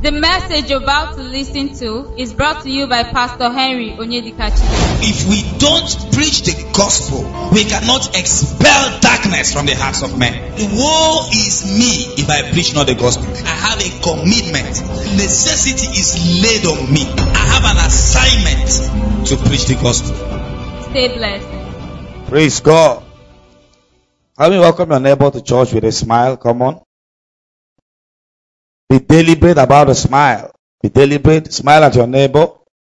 The message you're about to listen to is brought to you by Pastor Henry Onyedikachi. If we don't preach the gospel, we cannot expel darkness from the hearts of men. Woe is me if I preach not the gospel. I have a commitment. Necessity is laid on me. I have an assignment to preach the gospel. Stay blessed. Praise God. Let me welcome your neighbor to church with a smile. Come on. Be deliberate about a smile. Be deliberate. Smile at your neighbor.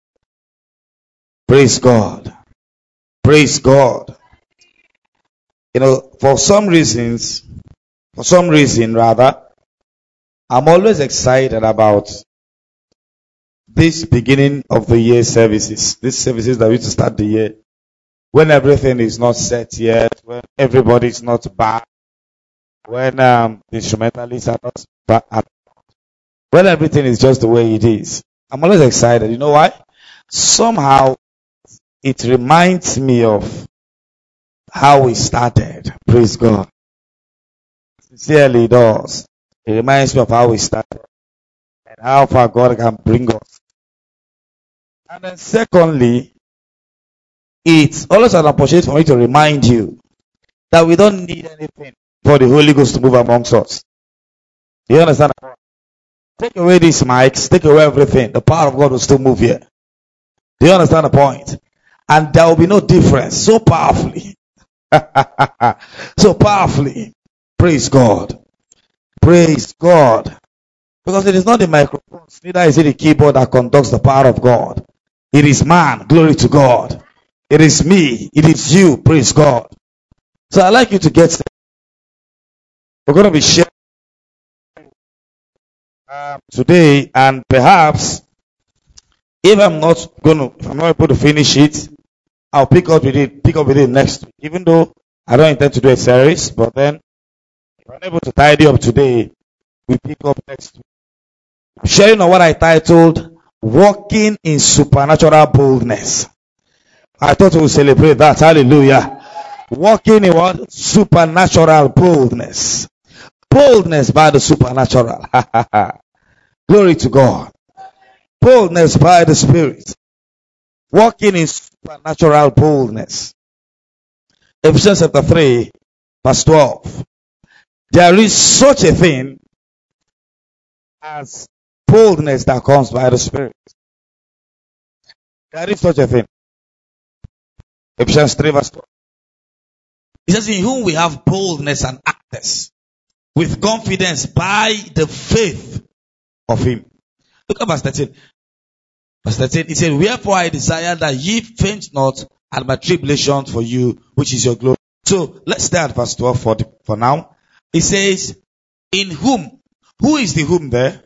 Praise God. Praise God. You know, for some reason rather, I'm always excited about this beginning of the year services. These services that we used to start the year. When everything is not set yet, when everybody is not back, when the instrumentalists are not back, when everything is just the way it is. I'm always excited. You know why? Somehow it reminds me of how we started. Praise God. Sincerely it does. It reminds me of how we started and how far God can bring us. And then secondly, it's always an opportunity for me to remind you that we don't need anything for the Holy Ghost to move amongst us. Do you understand? Take away these mics, take away everything. The power of God will still move here. Do you understand the point? And there will be no difference. So powerfully. So powerfully. Praise God. Praise God. Because it is not the microphone, neither is it the keyboard that conducts the power of God. It is man. Glory to God. It is me. It is you. Praise God. So I'd like you to get there. We're going to be sharing today, and perhaps if I'm not able to finish it, I'll pick up with it next week. Even though I don't intend to do a series, but then if I'm able to tidy up today, we pick up next week. I'm sharing on what I titled Walking in Supernatural Boldness. I thought we would celebrate that. Hallelujah. Walking in what? Supernatural boldness. Boldness by the supernatural. Glory to God. Boldness by the Spirit. Walking in supernatural boldness. Ephesians chapter 3, verse 12. There is such a thing as boldness that comes by the Spirit. There is such a thing. Ephesians 3, verse 12. It says, in whom we have boldness and access with confidence by the faith of Him. Look at verse 13. Verse 13, it said, wherefore I desire that ye faint not at my tribulation for you, which is your glory. So let's start verse 12 for now. It says, in whom? Who is the whom there?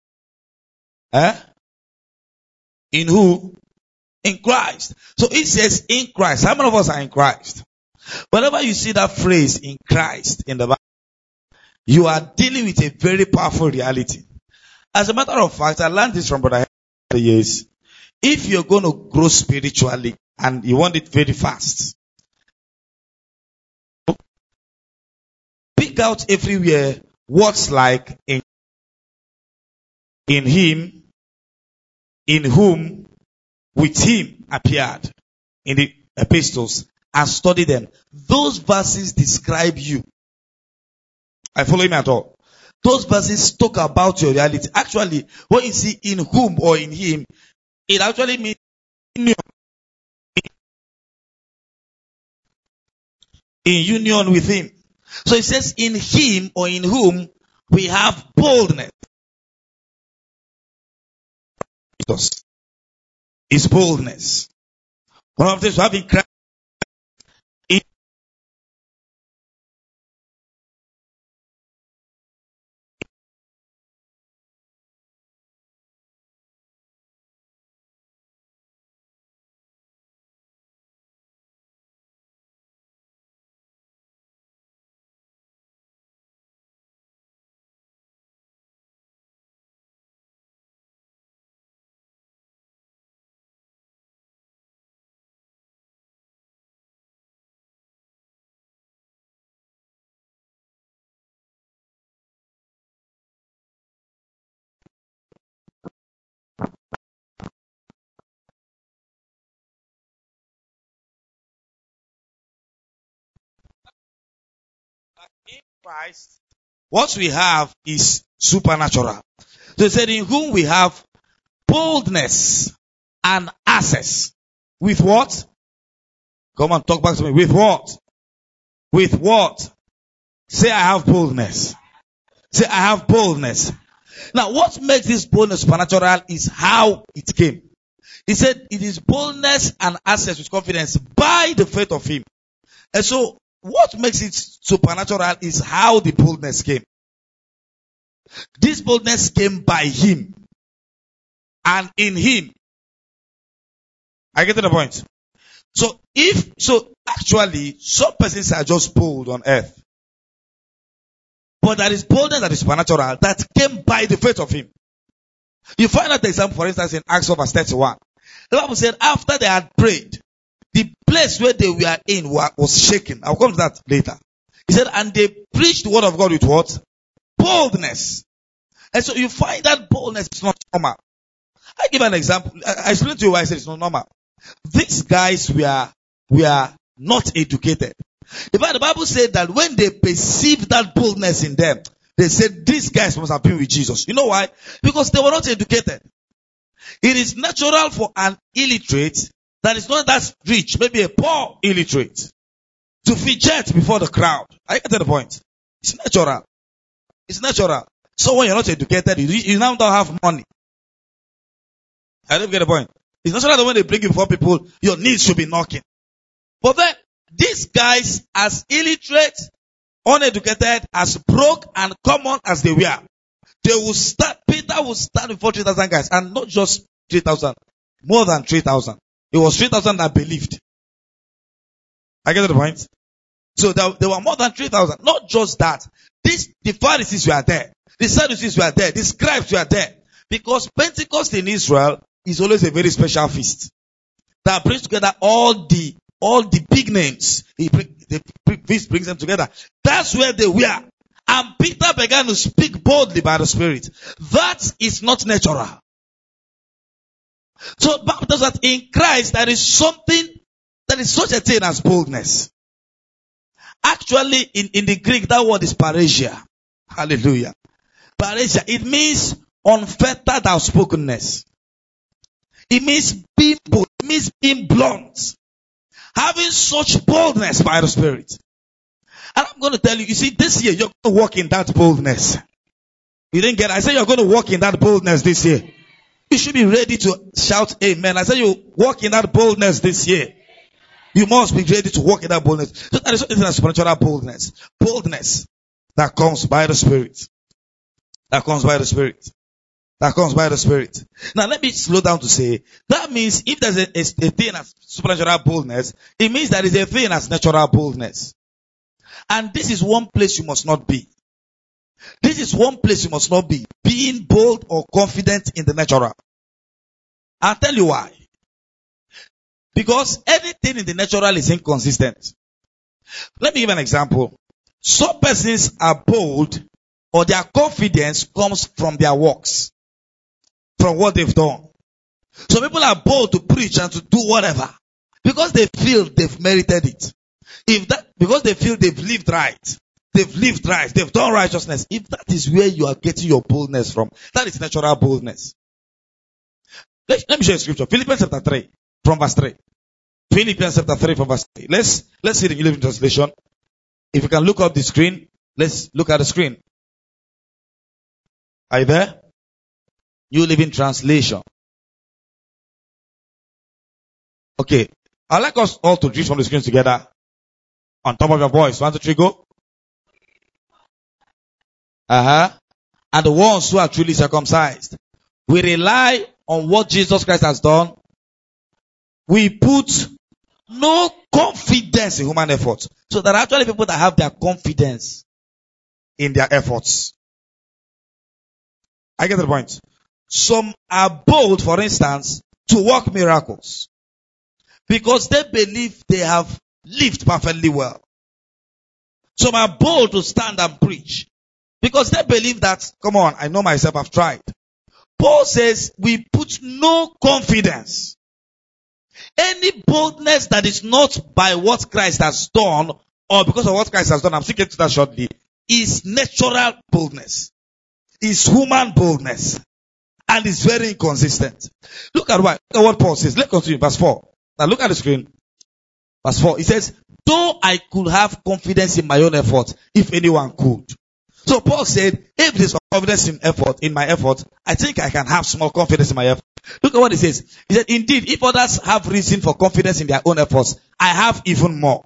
In who? In Christ. So it says in Christ. How many of us are in Christ? Whenever you see that phrase in Christ in the Bible, you are dealing with a very powerful reality. As a matter of fact, I learned this from Brother Henry years. If you're going to grow spiritually and you want it very fast, pick out everywhere what's like in Him, in whom, with Him appeared in the epistles, and study them. Those verses describe you. I follow him at all. Those verses talk about your reality. Actually, when you see in whom or in Him, it actually means in union with Him. So it says in Him or in whom we have boldness. It's boldness. One of the things we have in Christ Christ, what we have is supernatural. So he said, in whom we have boldness and access. With what? Come on, talk back to me. With what? With what? Say, I have boldness. Say, I have boldness. Now, what makes this boldness supernatural is how it came. He said, it is boldness and access with confidence by the faith of him. And so, what makes it supernatural is how the boldness came. This boldness came by him. And in him. I get to the point. So actually, some persons are just bold on earth. But there is boldness that is supernatural that came by the faith of him. You find that example, for instance, in Acts 4 verse 31. The Bible said, after they had prayed, the place where they were in was shaken. I'll come to that later. He said, and they preached the word of God with what? Boldness. And so you find that boldness is not normal. I give an example. I explained to you why I said it's not normal. These guys were not educated. In fact, the Bible said that when they perceived that boldness in them, they said, these guys must have been with Jesus. You know why? Because they were not educated. It is natural for an illiterate that is not that rich, maybe a poor illiterate, to fidget before the crowd. I get to the point. It's natural. It's natural. So when you're not educated, you now don't have money. I don't get the point. It's natural that when they bring you before people, your knees should be knocking. But then, these guys, as illiterate, uneducated, as broke and common as they were, Peter will stand before 3,000 guys, and not just 3,000, more than 3,000. It was 3,000 that believed. I get to the point. So there were more than 3,000. Not just that. The Pharisees were there. The Sadducees were there. The scribes were there. Because Pentecost in Israel is always a very special feast that brings together all the big names. Feast brings them together. That's where they were. And Peter began to speak boldly by the Spirit. That is not natural. So, Bible tells that in Christ there is something, that is such a thing as boldness. Actually, in the Greek, that word is parasia. Hallelujah. Parasia. It means unfettered outspokenness. It means being bold. It means being blunt. Having such boldness by the Spirit. And I'm going to tell you, see, this year you're going to walk in that boldness. You didn't get it? I said you're going to walk in that boldness this year. You should be ready to shout amen. I said you walk in that boldness this year. You must be ready to walk in that boldness. So that is something that's supernatural boldness. Boldness that comes by the Spirit. That comes by the Spirit. That comes by the Spirit. Now let me slow down to say, that means if there's a thing as supernatural boldness, it means there is a thing as natural boldness. And this is one place you must not be. This is one place you must not be. Being bold or confident in the natural. I'll tell you why. Because anything in the natural is inconsistent. Let me give an example. Some persons are bold, or their confidence comes from their works. From what they've done. Some people are bold to preach and to do whatever. Because they feel they've merited it. Because they feel they've lived right. They've done righteousness. If that is where you are getting your boldness from, that is natural boldness. Let me show you scripture. Philippians chapter 3, from verse 3. Philippians chapter 3, from verse 3. Let's see the New Living Translation. If you can look up the screen, let's look at the screen. Are you there? New Living Translation. Okay. I'd like us all to read from the screen together. On top of your voice. 1, 2, 3, go. And the ones who are truly circumcised. We rely on what Jesus Christ has done. We put no confidence in human efforts. So there are actually people that have their confidence in their efforts. I get the point. Some are bold, for instance, to work miracles. Because they believe they have lived perfectly well. Some are bold to stand and preach. Because they believe that, come on, I know myself, I've tried. Paul says, we put no confidence. Any boldness that is not by what Christ has done, or because of what Christ has done, I'm still getting to that shortly, is natural boldness. It's human boldness. And it's very inconsistent. Look at what Paul says. Let's continue. Verse 4. Now look at the screen. Verse 4. He says, though I could have confidence in my own effort, if anyone could. So Paul said, if there's confidence in my effort, I think I can have small confidence in my effort. Look at what he says. He said, indeed, if others have reason for confidence in their own efforts, I have even more.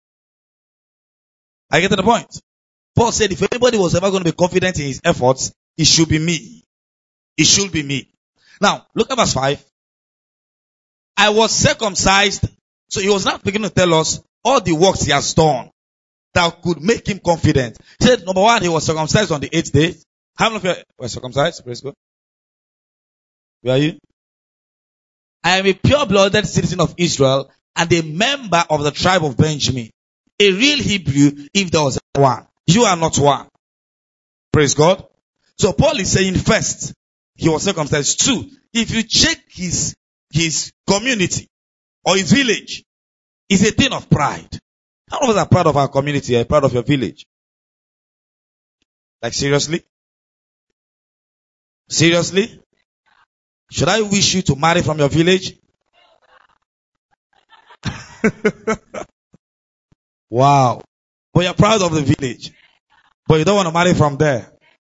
I get to the point. Paul said, if anybody was ever going to be confident in his efforts, it should be me. It should be me. Now, look at verse 5. I was circumcised. So he was not beginning to tell us all the works he has done that could make him confident. He said, number one, he was circumcised on the 8th day. How many of you were circumcised? Praise God. Where are you? I am a pure-blooded citizen of Israel and a member of the tribe of Benjamin. A real Hebrew, if there was one. You are not one. Praise God. So Paul is saying, first, he was circumcised. Two, if you check his community or his village, it's a thing of pride. How many of us are proud of our community? Are you proud of your village? Like seriously? Seriously? Should I wish you to marry from your village? Wow. But you're proud of the village. But you don't want to marry from there.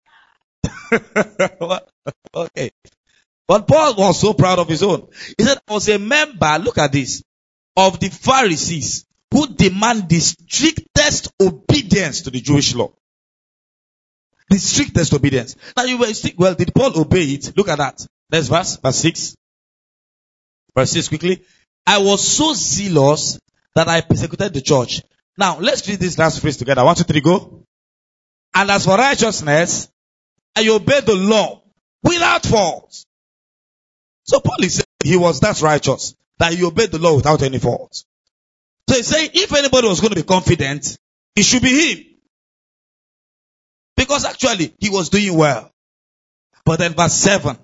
Okay. But Paul was so proud of his own. He said, I was a member, look at this, of the Pharisees who demand the strictest obedience to the Jewish law. The strictest obedience. Now you will think, well, did Paul obey it? Look at that. Next verse 6. Verse 6 quickly. I was so zealous that I persecuted the church. Now, let's read this last phrase together. 1, 2, 3, go. And as for righteousness, I obeyed the law without fault. So Paul is saying he was that righteous, that he obeyed the law without any fault. So he's saying if anybody was going to be confident, it should be him. Because actually, he was doing well. But then verse 7,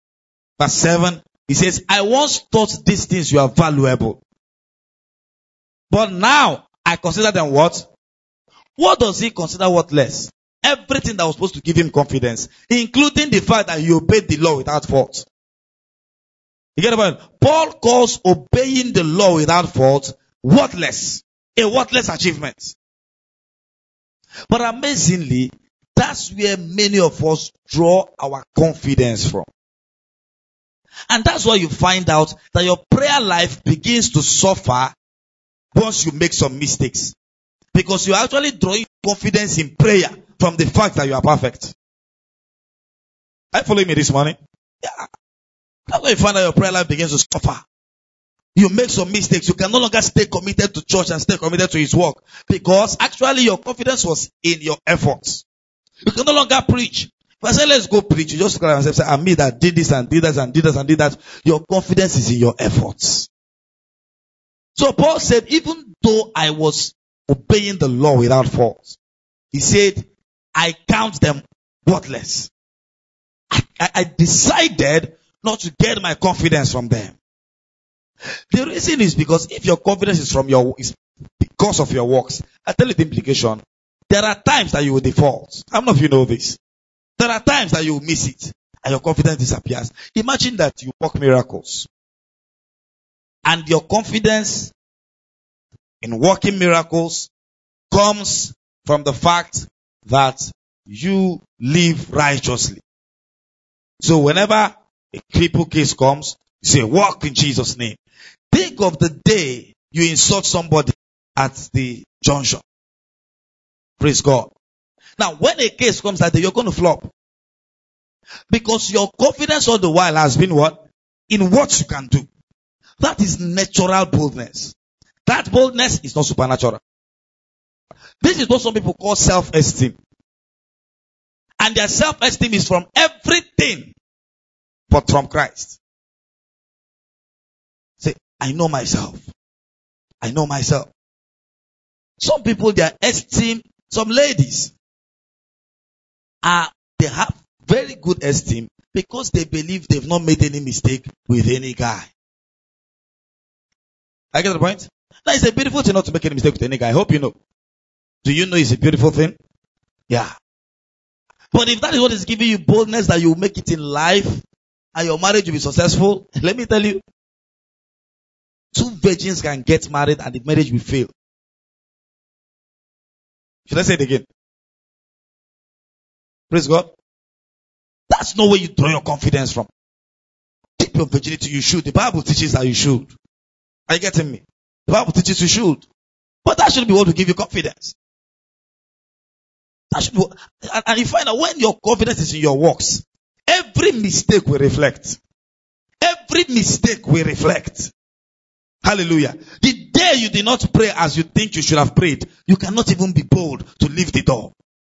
he says, I once thought these things were valuable. But now, I consider them what? What does he consider worthless? Everything that was supposed to give him confidence, including the fact that he obeyed the law without fault. You get the point? Paul calls obeying the law without fault worthless. A worthless achievement. But amazingly, that's where many of us draw our confidence from. And that's why you find out that your prayer life begins to suffer once you make some mistakes. Because you're actually drawing confidence in prayer from the fact that you are perfect. Are you following me this morning? Yeah. That's why you find out your prayer life begins to suffer. You make some mistakes. You can no longer stay committed to church and stay committed to his work. Because actually your confidence was in your efforts. You can no longer preach. If I say let's go preach, you just look at yourself and say, I'm me that did this and did that and did that and did that. Your confidence is in your efforts. So Paul said, even though I was obeying the law without fault, he said, I count them worthless. I decided not to get my confidence from them. The reason is because if your confidence is because of your works, I tell you the implication. There are times that you will default. How many of you know this? There are times that you will miss it and your confidence disappears. Imagine that you work miracles and your confidence in working miracles comes from the fact that you live righteously. So whenever a cripple case comes, you say, walk in Jesus' name. Think of the day you insult somebody at the junction. Praise God. Now, when a case comes that day, you're going to flop. Because your confidence all the while has been what? In what you can do. That is natural boldness. That boldness is not supernatural. This is what some people call self-esteem. And their self-esteem is from everything but from Christ. Say, I know myself. I know myself. Some people, their esteem, some ladies, they have very good esteem because they believe they've not made any mistake with any guy. I get the point? Now, it's a beautiful thing not to make any mistake with any guy. I hope you know. Do you know it's a beautiful thing? Yeah. But if that is what is giving you boldness that you will make it in life and your marriage will be successful, let me tell you, 2 virgins can get married and the marriage will fail. Should I say it again? Praise God. That's not where you draw your confidence from. Keep your virginity, you should. The Bible teaches that you should. Are you getting me? The Bible teaches you should. But that shouldn't be what will give you confidence. That should be, and you find out when your confidence is in your works, every mistake will reflect. Every mistake will reflect. Hallelujah. The day you did not pray as you think you should have prayed, you cannot even be bold to leave the door.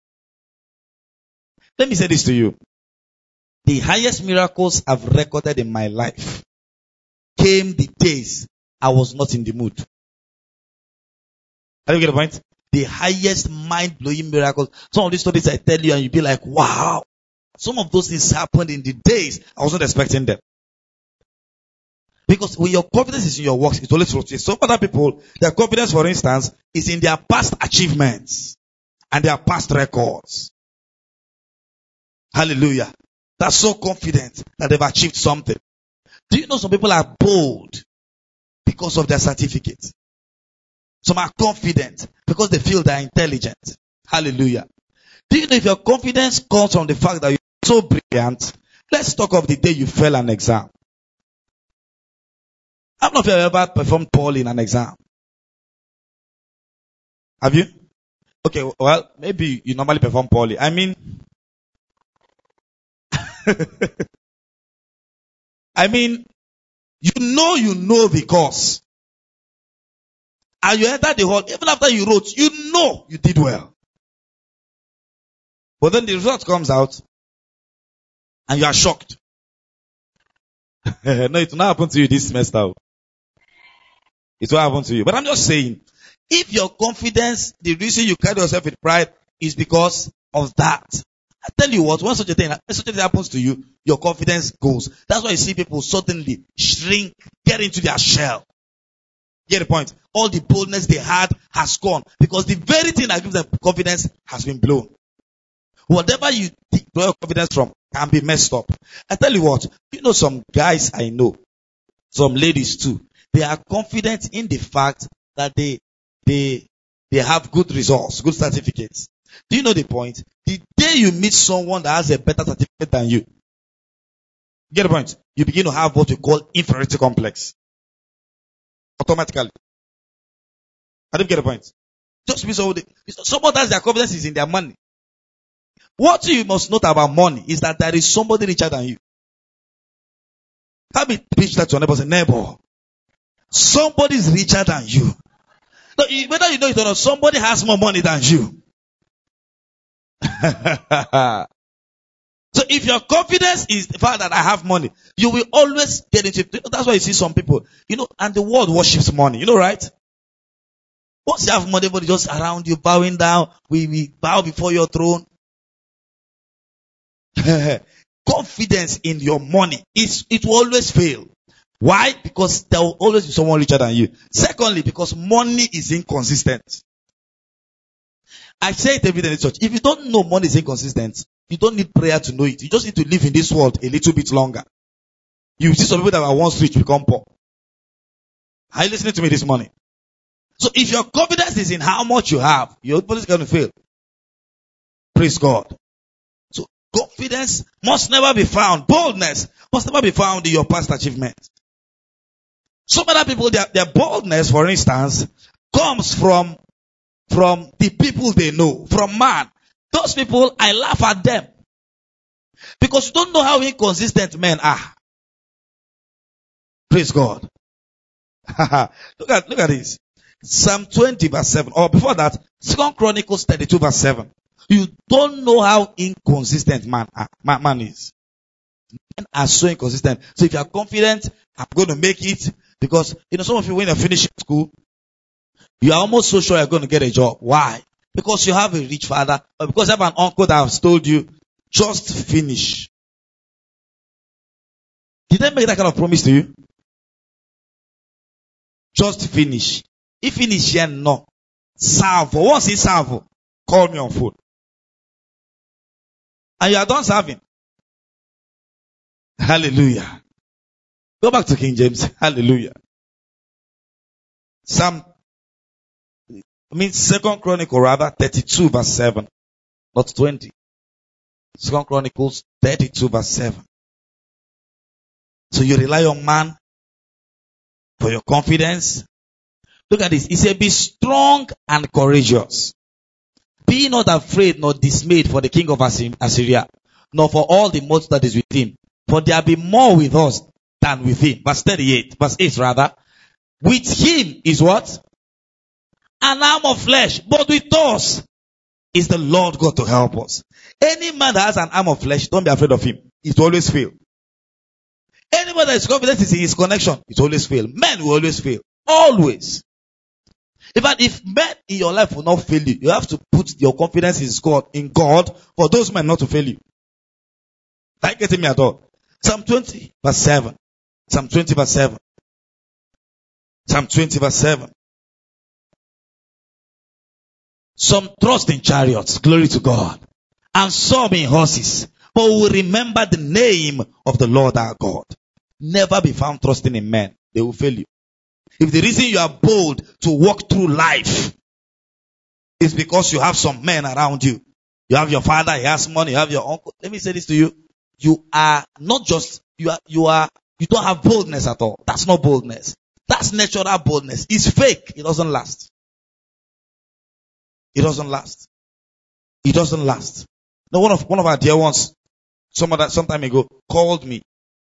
Let me say this to you. The highest miracles I've recorded in my life came the days I was not in the mood. Are you get the point? The highest mind-blowing miracles. Some of these stories I tell you and you'll be like, wow. Some of those things happened in the days I wasn't expecting them. Because when your confidence is in your works, it always fluctuates. Some other people, their confidence, for instance, is in their past achievements and their past records. Hallelujah. They're so confident that they've achieved something. Do you know some people are bold because of their certificate? Some are confident because they feel they're intelligent. Hallelujah. Do you know if your confidence comes from the fact that you're so brilliant? Let's talk of the day you failed an exam. How many of you have ever performed poorly in an exam? Have you? Okay, well, maybe you normally perform poorly. I mean, you know the course. And you enter the hall, even after you wrote, you know you did well. But then the result comes out, and you are shocked. No, it will not happen to you this semester. It will happen to you. But I'm just saying, if your confidence, the reason you carry yourself with pride is because of that. I tell you what, when such a thing happens to you, your confidence goes. That's why you see people suddenly shrink, get into their shell. Get the point? All the boldness they had has gone. Because the very thing that gives them confidence has been blown. Whatever you draw your confidence from can be messed up. I tell you what, you know some guys I know, some ladies too, they are confident in the fact that they have good results, good certificates. Do you know the point? The day you meet someone that has a better certificate than you, get the point? You begin to have what we call inferiority complex. Automatically. I don't get the point. Just because someone that has their confidence is in their money. What you must note about money is that there is somebody richer than you. Let me preach that to your neighbor. Say, neighbor, somebody is richer than you. No, whether you know it or not, somebody has more money than you. So if your confidence is the fact that I have money, you will always get into it. That's why you see some people, and the world worships money, right? Once you have money, everybody just around you, bowing down. We bow before your throne. Confidence in your money, it will always fail. Why? Because there will always be someone richer than you. Secondly, because money is inconsistent. I say it every day in the church. If you don't know money is inconsistent, you don't need prayer to know it. You just need to live in this world a little bit longer. You see some people that are once rich become poor. Are you listening to me this morning? So if your confidence is in how much you have, you're always going to fail. Praise God. So confidence must never be found. Boldness must never be found in your past achievement. Some other people, their boldness, for instance, comes from the people they know, from man. Those people, I laugh at them. Because you don't know how inconsistent men are. Praise God. Look at this. Psalm 20 verse 7. Or before that, 2 Chronicles 32 verse 7. You don't know how inconsistent man is. Men are so inconsistent. So if you are confident, I'm going to make it. Because, some of you, when you're finishing school, you are almost so sure you're going to get a job. Why? Because you have a rich father, or because you have an uncle that has told you, just finish. Did they make that kind of promise to you? Just finish. If finish here, no. Salvo. Once he salvo, call me on phone. And you are done serving. Hallelujah. Go back to King James. Hallelujah. Second Chronicle rather, 32 verse 7. Not 20. Second Chronicles 32 verse 7. So you rely on man for your confidence. Look at this. He said, be strong and courageous. Be not afraid nor dismayed for the king of Assyria, nor for all the multitude that is with him. For there be more with us than with him. Verse 38, verse 8 rather. With him is what? An arm of flesh. But with us is the Lord God to help us. Any man that has an arm of flesh, don't be afraid of him. It will always fail. Anybody that is confident is in his connection, it will always fail. Men will always fail. Always. In fact, if men in your life will not fail you, you have to put your confidence in God for those men not to fail you. Are you getting me at all? Psalm 20 verse 7. Psalm 20 verse 7. Psalm 20 verse 7. Some trust in chariots, glory to God, and some in horses, but will remember the name of the Lord our God. Never be found trusting in men. They will fail you. If the reason you are bold to walk through life is because you have some men around you, you have your father, he has money, you have your uncle. Let me say this to you. You are not just, you don't have boldness at all. That's not boldness. That's natural boldness. It's fake. It doesn't last. It doesn't last. It doesn't last. Now, one of our dear ones, some time ago, called me.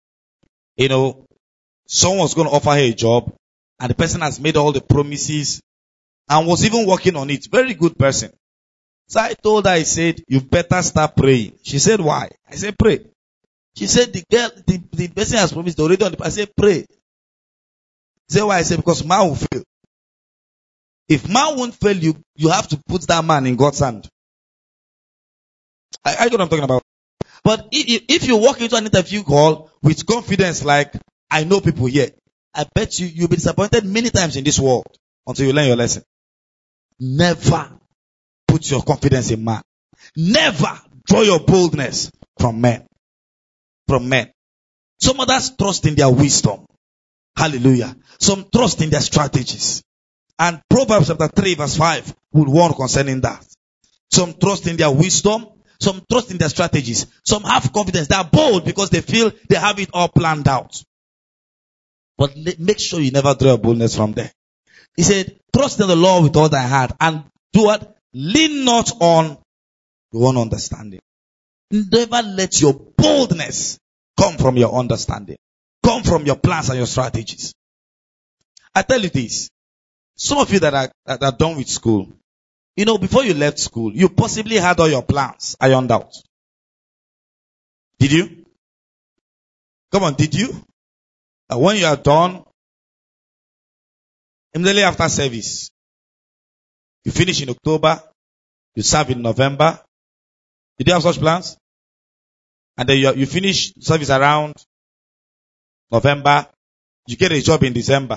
Someone was going to offer her a job, and the person has made all the promises and was even working on it. Very good person. So I told her, I said, you better start praying. She said, why? I said, pray. She said, the person has promised already on the, I said, pray. She said, why? I said, because man will fail. If man won't fail you, you have to put that man in God's hand. I know what I'm talking about. But if you walk into an interview call with confidence like, I know people here, I bet you'll be disappointed many times in this world until you learn your lesson. Never put your confidence in man. Never draw your boldness from men. From men. Some others trust in their wisdom. Hallelujah. Some trust in their strategies. And Proverbs chapter 3 verse 5 will warn concerning that. Some trust in their wisdom. Some trust in their strategies. Some have confidence. They are bold because they feel they have it all planned out. But make sure you never draw your boldness from there. He said, trust in the Lord with all thy heart and do what? Lean not on your own understanding. Never let your boldness come from your understanding. Come from your plans and your strategies. I tell you this. Some of you that are done with school, before you left school, you possibly had all your plans ironed out. Did you? Come on, did you? When you are done, immediately after service, you finish in October, you serve in November. Did you have such plans? And then you finish service around November, you get a job in December.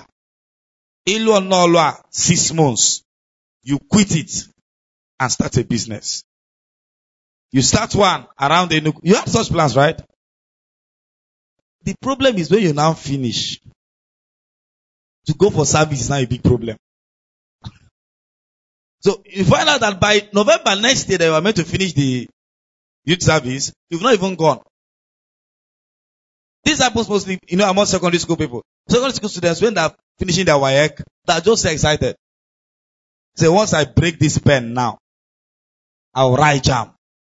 6 months, you quit it and start a business. You start one around you have such plans, right? The problem is when you now finish, to go for service is now a big problem. So you find out that by November next year, they were meant to finish the youth service. You've not even gone. This happens mostly, among secondary school people. Secondary school students, when they're finishing their WAEC, they're just so excited. Say, once I break this pen now, I'll write JAMB.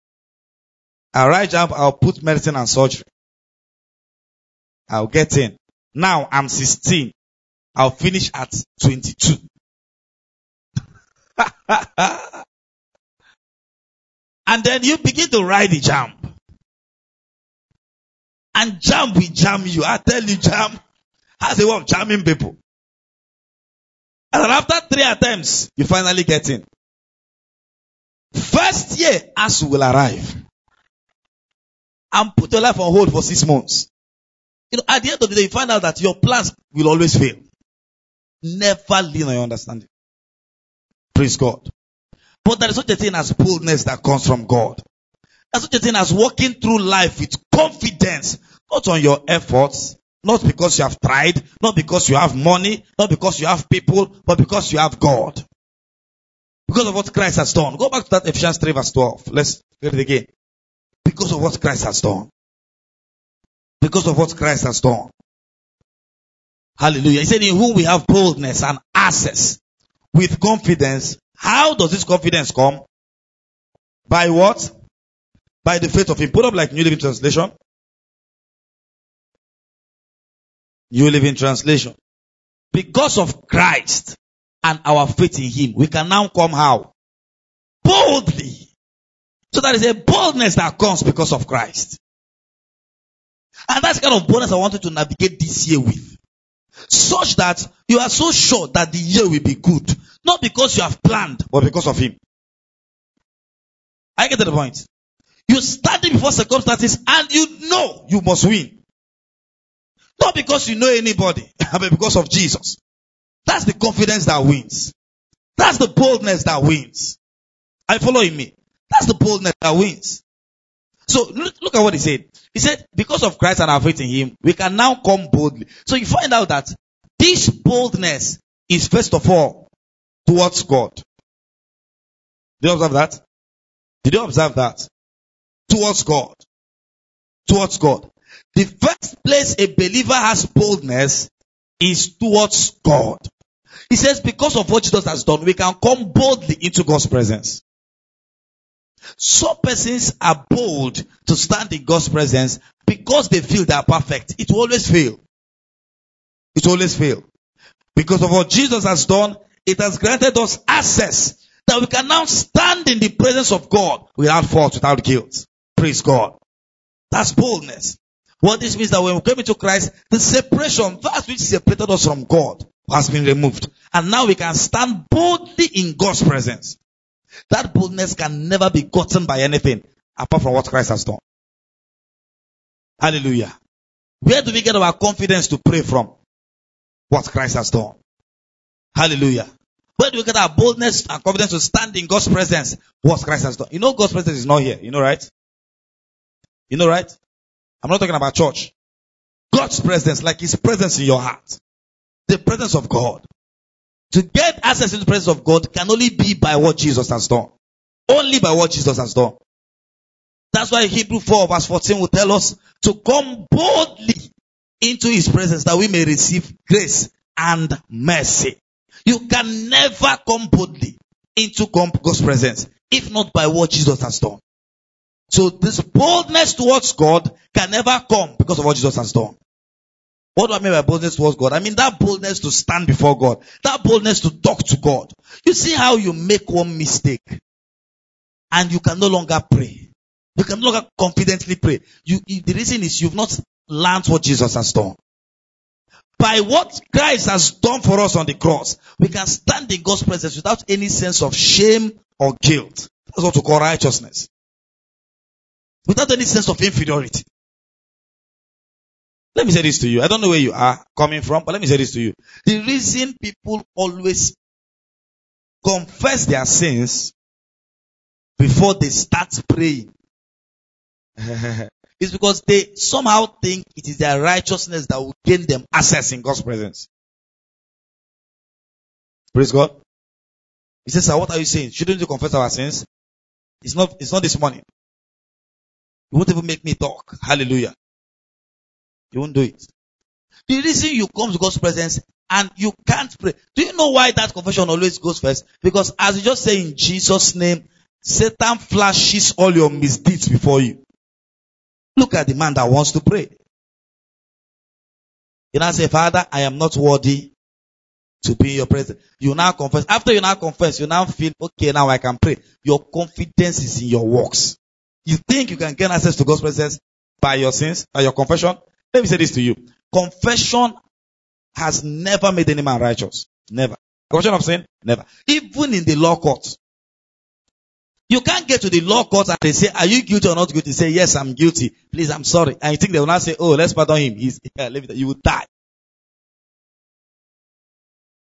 I'll put medicine and surgery. I'll get in. Now I'm 16. I'll finish at 22. And then you begin to write the JAMB. And JAMB will jam you. I tell you, JAMB has a way of jamming people. And then after 3 attempts, you finally get in. First year, ASU will arrive. And put your life on hold for 6 months. At the end of the day, you find out that your plans will always fail. Never lean on your understanding. Praise God. But there is such a thing as boldness that comes from God. There's such a thing as walking through life with confidence, not on your efforts, not because you have tried, not because you have money, not because you have people, but because you have God. Because of what Christ has done. Go back to that Ephesians 3 verse 12. Let's read it again. Because of what Christ has done. Because of what Christ has done. Hallelujah. He said, in whom we have boldness and access with confidence. How does this confidence come? By what? By the faith of him. Put up like New Living Translation. New Living Translation. Because of Christ and our faith in him, we can now come how? Boldly. So that is a boldness that comes because of Christ. And that's the kind of boldness I wanted to navigate this year with. Such that you are so sure that the year will be good. Not because you have planned, but because of him. I get to the point. You're standing before circumstances and you know you must win. Not because you know anybody, but because of Jesus. That's the confidence that wins. That's the boldness that wins. Are you following me? That's the boldness that wins. So look at what he said. He said, because of Christ and our faith in him, we can now come boldly. So you find out that this boldness is first of all towards God. Did you observe that? Did you observe that? Towards God. Towards God. The first place a believer has boldness is towards God. He says, because of what Jesus has done, we can come boldly into God's presence. Some persons are bold to stand in God's presence because they feel they are perfect. It will always fail. It will always fail. Because of what Jesus has done, it has granted us access that we can now stand in the presence of God without fault, without guilt. Praise God. That's boldness. What this means that when we came into Christ, the separation, that which separated us from God, has been removed. And now we can stand boldly in God's presence. That boldness can never be gotten by anything apart from what Christ has done. Hallelujah. Where do we get our confidence to pray from? What Christ has done. Hallelujah. Where do we get our boldness and confidence to stand in God's presence? What Christ has done. You know God's presence is not here. You know, right? You know, right? I'm not talking about church. God's presence, like his presence in your heart. The presence of God. To get access to the presence of God can only be by what Jesus has done. Only by what Jesus has done. That's why Hebrew 4 verse 14 will tell us to come boldly into his presence that we may receive grace and mercy. You can never come boldly into God's presence if not by what Jesus has done. So this boldness towards God can never come because of what Jesus has done. What do I mean by boldness towards God? I mean that boldness to stand before God. That boldness to talk to God. You see how you make one mistake and you can no longer pray. You can no longer confidently pray. The reason is you've not learned what Jesus has done. By what Christ has done for us on the cross, we can stand in God's presence without any sense of shame or guilt. That's what we call righteousness. Without any sense of inferiority. Let me say this to you. I don't know where you are coming from, but let me say this to you. The reason people always confess their sins before they start praying is because they somehow think it is their righteousness that will gain them access in God's presence. Praise God. He says, sir, what are you saying? Shouldn't you confess our sins? It's not this morning. You won't even make me talk. Hallelujah. You won't do it. The reason you come to God's presence and you can't pray. Do you know why that confession always goes first? Because as you just say in Jesus' name, Satan flashes all your misdeeds before you. Look at the man that wants to pray. You now say, Father, I am not worthy to be in your presence. You now confess. After you now confess, you now feel, okay, now I can pray. Your confidence is in your works. You think you can gain access to God's presence by your sins, by your confession? Let me say this to you. Confession has never made any man righteous. Never. Confession of sin? Never. Even in the law court. You can't get to the law court and they say, are you guilty or not guilty? Say, yes, I'm guilty. Please, I'm sorry. And you think they will not say, oh, let's pardon him. You will die.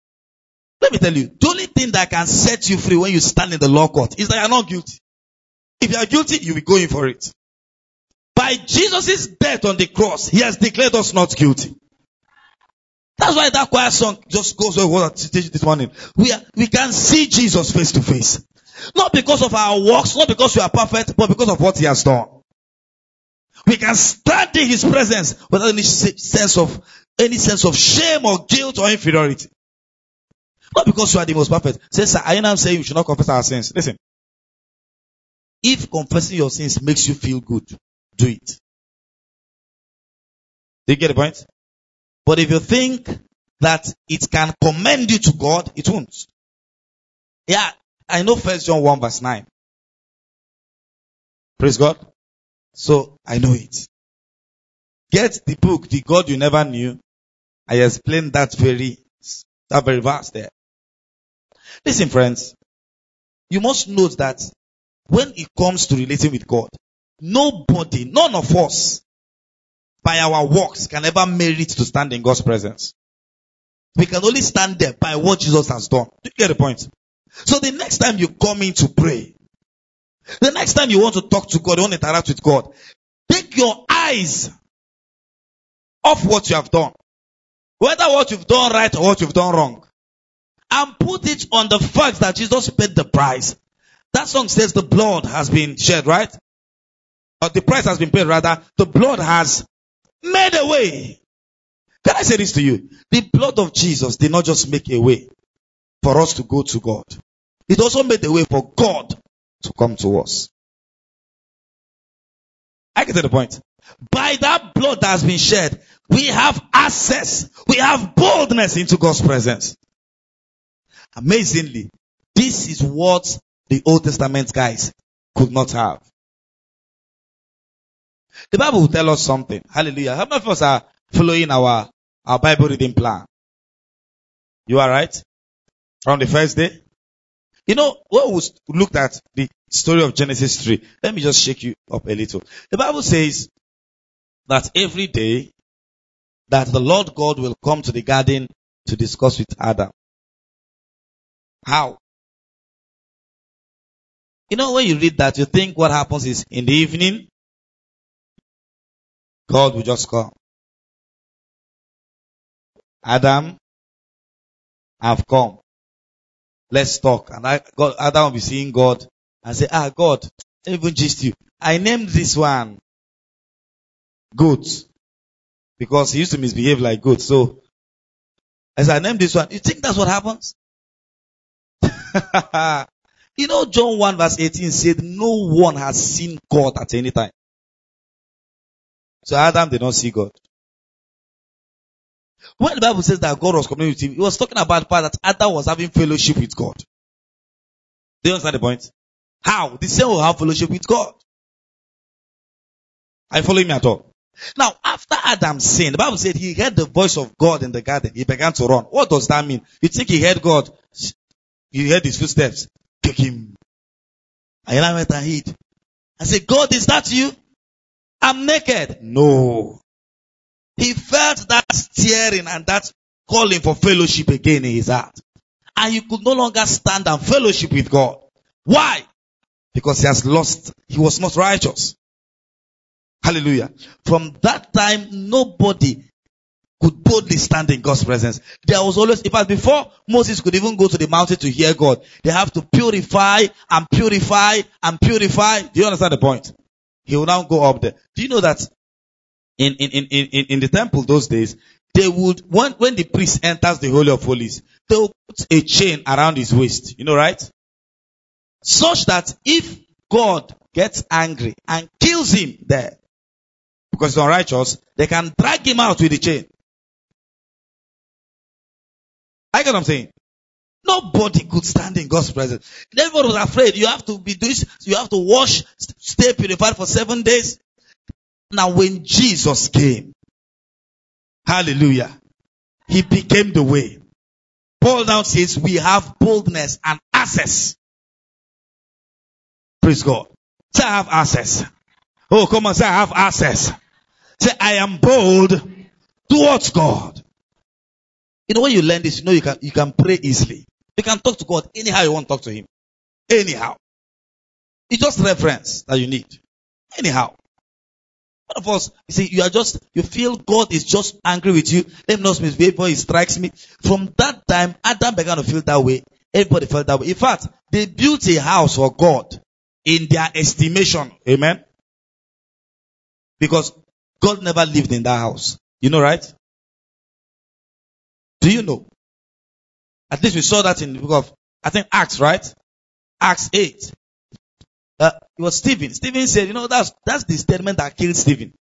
Let me tell you, the only thing that can set you free when you stand in the law court is that you're not guilty. If you are guilty, you will go in for it. By Jesus' death on the cross, he has declared us not guilty. That's why that choir song just goes over what I teach this morning. We can see Jesus face to face. Not because of our works, not because we are perfect, but because of what he has done. We can stand in his presence without any sense of shame or guilt or inferiority. Not because you are the most perfect. Say, sir, I am saying you should not confess our sins. Listen. If confessing your sins makes you feel good, do it. Do you get the point? But if you think that it can commend you to God, it won't. Yeah, I know 1 John 1 verse 9. Praise God. So, I know it. Get the book, The God You Never Knew. I explained that very verse there. Listen, friends. You must note that when it comes to relating with God, nobody, none of us, by our works, can ever merit to stand in God's presence. We can only stand there by what Jesus has done. Do you get the point? So the next time you come in to pray, the next time you want to talk to God, you want to interact with God, take your eyes off what you have done. Whether what you've done right or what you've done wrong. And put it on the fact that Jesus paid the price. That song says the blood has been shed, right? Or the price has been paid, rather. The blood has made a way. Can I say this to you? The blood of Jesus did not just make a way for us to go to God. It also made a way for God to come to us. I get to the point. By that blood that has been shed, we have access. We have boldness into God's presence. Amazingly, this is what the Old Testament guys could not have. The Bible will tell us something. Hallelujah. How many of us are following our Bible reading plan? You are right? From the first day? You know, when we looked at the story of Genesis 3, let me just shake you up a little. The Bible says that every day that the Lord God will come to the garden to discuss with Adam. How? You know, when you read that, you think what happens is in the evening, God will just come. Adam, I've come. Let's talk. And Adam will be seeing God and say, God, let me even gist you. I named this one Goat because he used to misbehave like goat. So, as I named this one, you think that's what happens? You know, John 1 verse 18 said, no one has seen God at any time. So Adam did not see God. When the Bible says that God was communing with him, it was talking about the part that Adam was having fellowship with God. Do you understand the point? How? The same will have fellowship with God. Are you following me at all? Now, after Adam sinned, the Bible said he heard the voice of God in the garden. He began to run. What does that mean? You think he heard God? He heard his footsteps. Kick him. And Eli went and hid. I said, God, is that you? I'm naked. No. He felt that stirring and that calling for fellowship again in his heart. And he could no longer stand and fellowship with God. Why? Because he was not righteous. Hallelujah. From that time, nobody could boldly stand in God's presence. There was always, in fact, before Moses could even go to the mountain to hear God, they have to purify and purify and purify. Do you understand the point? He will now go up there. Do you know that in the temple those days, they would, when the priest enters the Holy of Holies, they will put a chain around his waist. You know, right? Such that if God gets angry and kills him there, because he's unrighteous, they can drag him out with the chain. I get what I'm saying? Nobody could stand in God's presence. Everyone was afraid. You have to be doing, you have to wash, stay purified for 7 days. Now when Jesus came, hallelujah, he became the way. Paul now says we have boldness and access. Praise God. Say I have access. Oh, come on, say I have access. Say I am bold towards God. You know, when you learn this, you know you can pray easily. You can talk to God anyhow you want to talk to him. Anyhow. It's just reference that you need. Anyhow. One of us, you see, you feel God is just angry with you. Let me not misbehave before he strikes me. From that time, Adam began to feel that way. Everybody felt that way. In fact, they built a house for God in their estimation. Amen. Because God never lived in that house. You know, right? Do you know? At least we saw that in the book of, I think, Acts, right? Acts 8. It was Stephen. Stephen said, that's the statement that killed Stephen.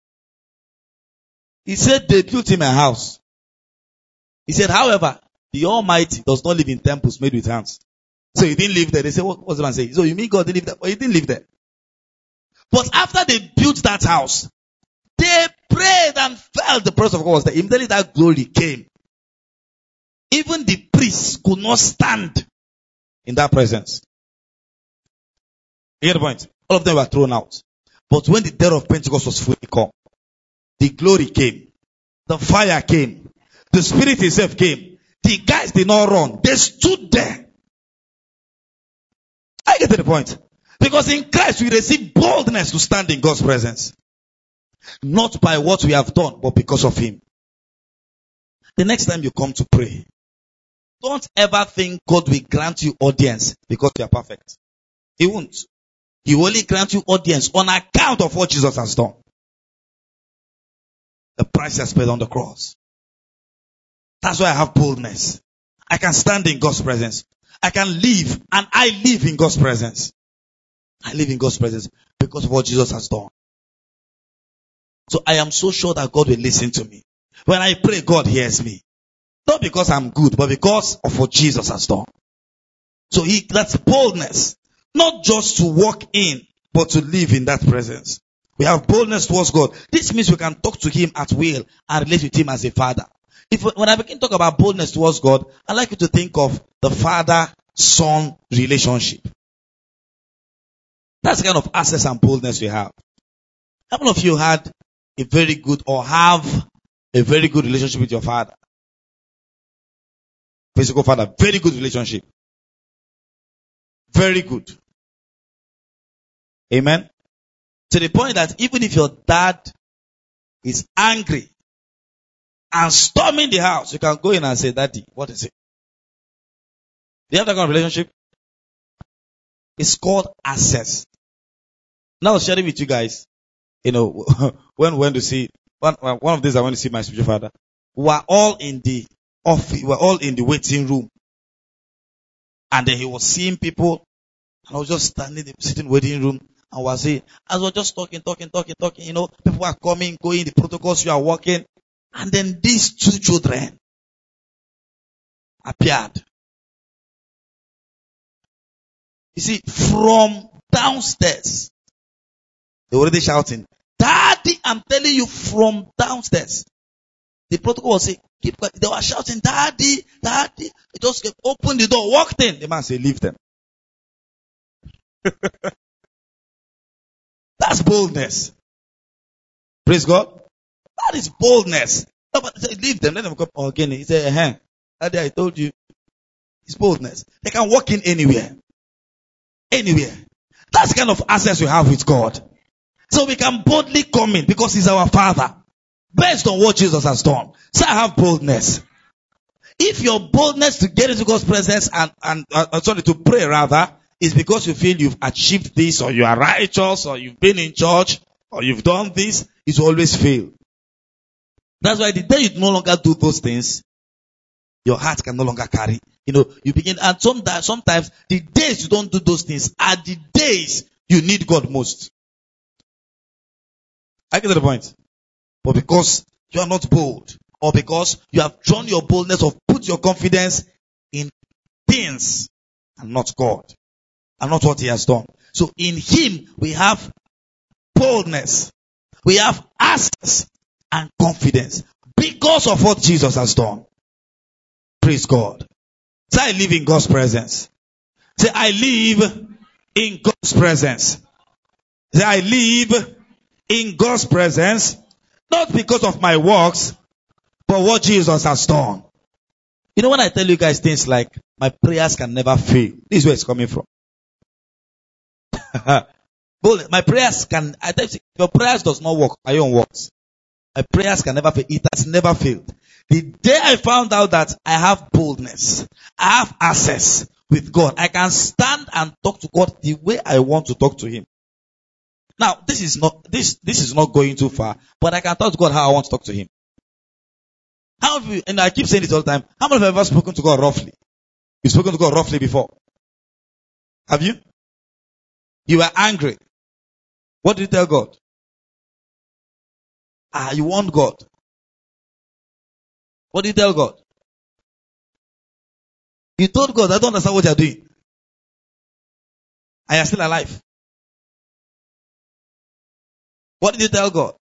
He said they built him a house. He said, however, the Almighty does not live in temples made with hands. So he didn't live there. They said, what's the man saying? So you mean God didn't live there? But he didn't live there. But after they built that house, they prayed and felt the presence of God was there. Immediately that glory came. Even the priests could not stand in that presence. You get the point? All of them were thrown out. But when the day of Pentecost was fully come, the glory came. The fire came. The Spirit itself came. The guys did not run. They stood there. I get to the point. Because in Christ we receive boldness to stand in God's presence. Not by what we have done, but because of Him. The next time you come to pray, don't ever think God will grant you audience because you are perfect. He won't. He will only grant you audience on account of what Jesus has done. The price He has paid on the cross. That's why I have boldness. I can stand in God's presence. I can live, and I live in God's presence. I live in God's presence because of what Jesus has done. So I am so sure that God will listen to me. When I pray, God hears me. Not because I'm good, but because of what Jesus has done. So that's boldness. Not just to walk in, but to live in that presence. We have boldness towards God. This means we can talk to Him at will and relate with Him as a father. When I begin to talk about boldness towards God, I like you to think of the father-son relationship. That's the kind of access and boldness we have. How many of you had a very good or have a very good relationship with your father? Physical father, very good relationship. Very good. Amen. To the point that even if your dad is angry and storming the house, you can go in and say, Daddy, what is it? Do you have that kind of relationship? It's called access. Now I was sharing with you guys, when we went to see, one of these I went to see my spiritual father. We were all in the office, we were all in the waiting room. And then he was seeing people, and I was just standing, sitting in the waiting room, and was saying, as we were just talking, people are coming, going, the protocols you are walking, and then these two children appeared. You see, from downstairs, they were already shouting, Daddy, I'm telling you, from downstairs. The protocol was saying, keep quiet. They were shouting, Daddy, Daddy. They just opened the door, walked in. The man said, leave them. That's boldness. Praise God. That is boldness. No, but say, leave them. Let them come again. He said, Daddy, I told you. It's boldness. They can walk in anywhere. Anywhere. That's the kind of access we have with God. So we can boldly come in because He's our Father. Based on what Jesus has done. So I have boldness. If your boldness to get into God's presence to pray rather, is because you feel you've achieved this, or you are righteous, or you've been in church, or you've done this, it will always fail. That's why the day you no longer do those things, your heart can no longer carry. You begin, and sometimes the days you don't do those things are the days you need God most. I get to the point. But because you are not bold, or because you have drawn your boldness or put your confidence in things and not God, and not what He has done. So in Him we have boldness, we have access and confidence because of what Jesus has done. Praise God. Say, I live in God's presence. Say, I live in God's presence. Say, I live in God's presence. Not because of my works, but what Jesus has done. When I tell you guys things like, my prayers can never fail. This is where it's coming from. Boldness. My prayers can, I tell you, your prayers does not work. My own works. My prayers can never fail. It has never failed. The day I found out that I have boldness, I have access with God, I can stand and talk to God the way I want to talk to Him. Now, this is not going too far, but I can talk to God how I want to talk to Him. How many of you, and I keep saying this all the time, how many of you have ever spoken to God roughly? You've spoken to God roughly before. Have you? You were angry. What did you tell God? You want God. What did you tell God? You told God, I don't understand what you're doing. I am still alive. What did you tell God?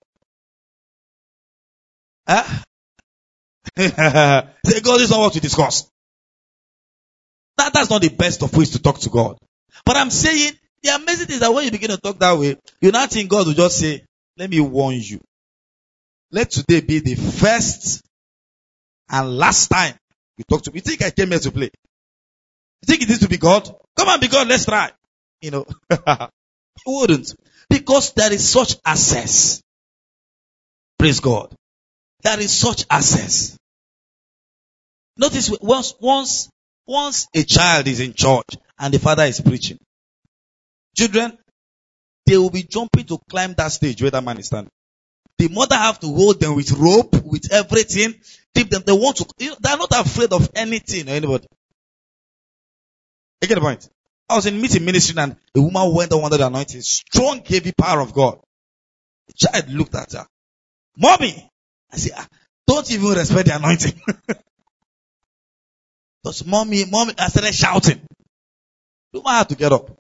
Say, God, this is not what we discussed. That's not the best of ways to talk to God. But I'm saying, the amazing thing is that when you begin to talk that way, you're not think God will just say, let me warn you. Let today be the first and last time you talk to me. You think I came here to play? You think it is to be God? Come on, be God, let's try. You wouldn't. Because there is such access. Praise God. There is such access. Notice once a child is in church and the father is preaching, children, they will be jumping to climb that stage where that man is standing. The mother have to hold them with rope, with everything. Keep them. They want to. They are not afraid of anything or anybody. You get the point? I was in meeting ministry and a woman went on under the anointing, strong, heavy power of God. The child looked at her, "Mommy," I said, "Don't even respect the anointing." Because mommy, I started shouting. The woman had to get up.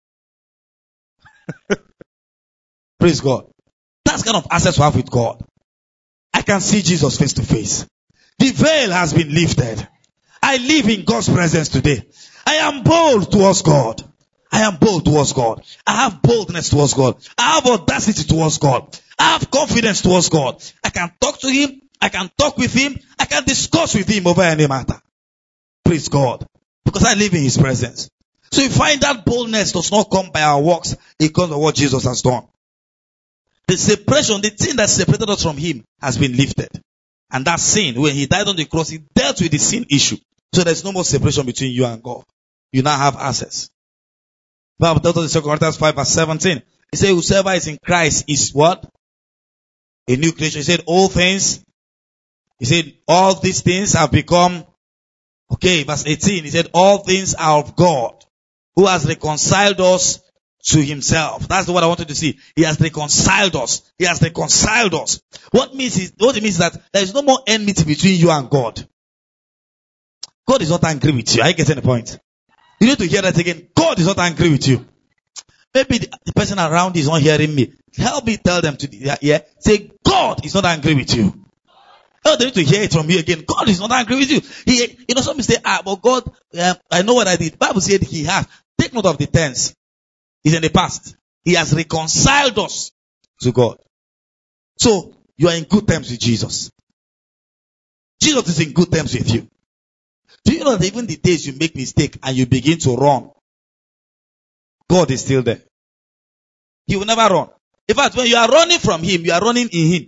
Praise God. That's kind of access we have with God. I can see Jesus face to face. The veil has been lifted. I live in God's presence today. I am bold towards God. I am bold towards God. I have boldness towards God. I have audacity towards God. I have confidence towards God. I can talk to Him. I can talk with Him. I can discuss with Him over any matter. Praise God. Because I live in His presence. So you find that boldness does not come by our works. It comes by what Jesus has done. The separation, the thing that separated us from Him has been lifted. And that sin, when He died on the cross, He dealt with the sin issue. So there's no more separation between you and God. You now have access. Bible tells us in 2 Corinthians 5 verse 17. He said, whosoever is in Christ is what? A new creation. He said, all things. He said, all these things have become. Okay, verse 18. He said, all things are of God, who has reconciled us to Himself. That's what I wanted to see. He has reconciled us. He has reconciled us. What it means is that there is no more enmity between you and God. God is not angry with you. Are you getting the point? You need to hear that again. God is not angry with you. Maybe the person around is not hearing me. Help me tell them to say, God is not angry with you. Oh, they need to hear it from you again. God is not angry with you. Some say, but God, I know what I did. The Bible said He has. Take note of the tense. It's in the past. He has reconciled us to God. So, you are in good terms with Jesus. Jesus is in good terms with you. Do you know that even the days you make mistake and you begin to run, God is still there. He will never run. In fact, when you are running from Him, you are running in Him.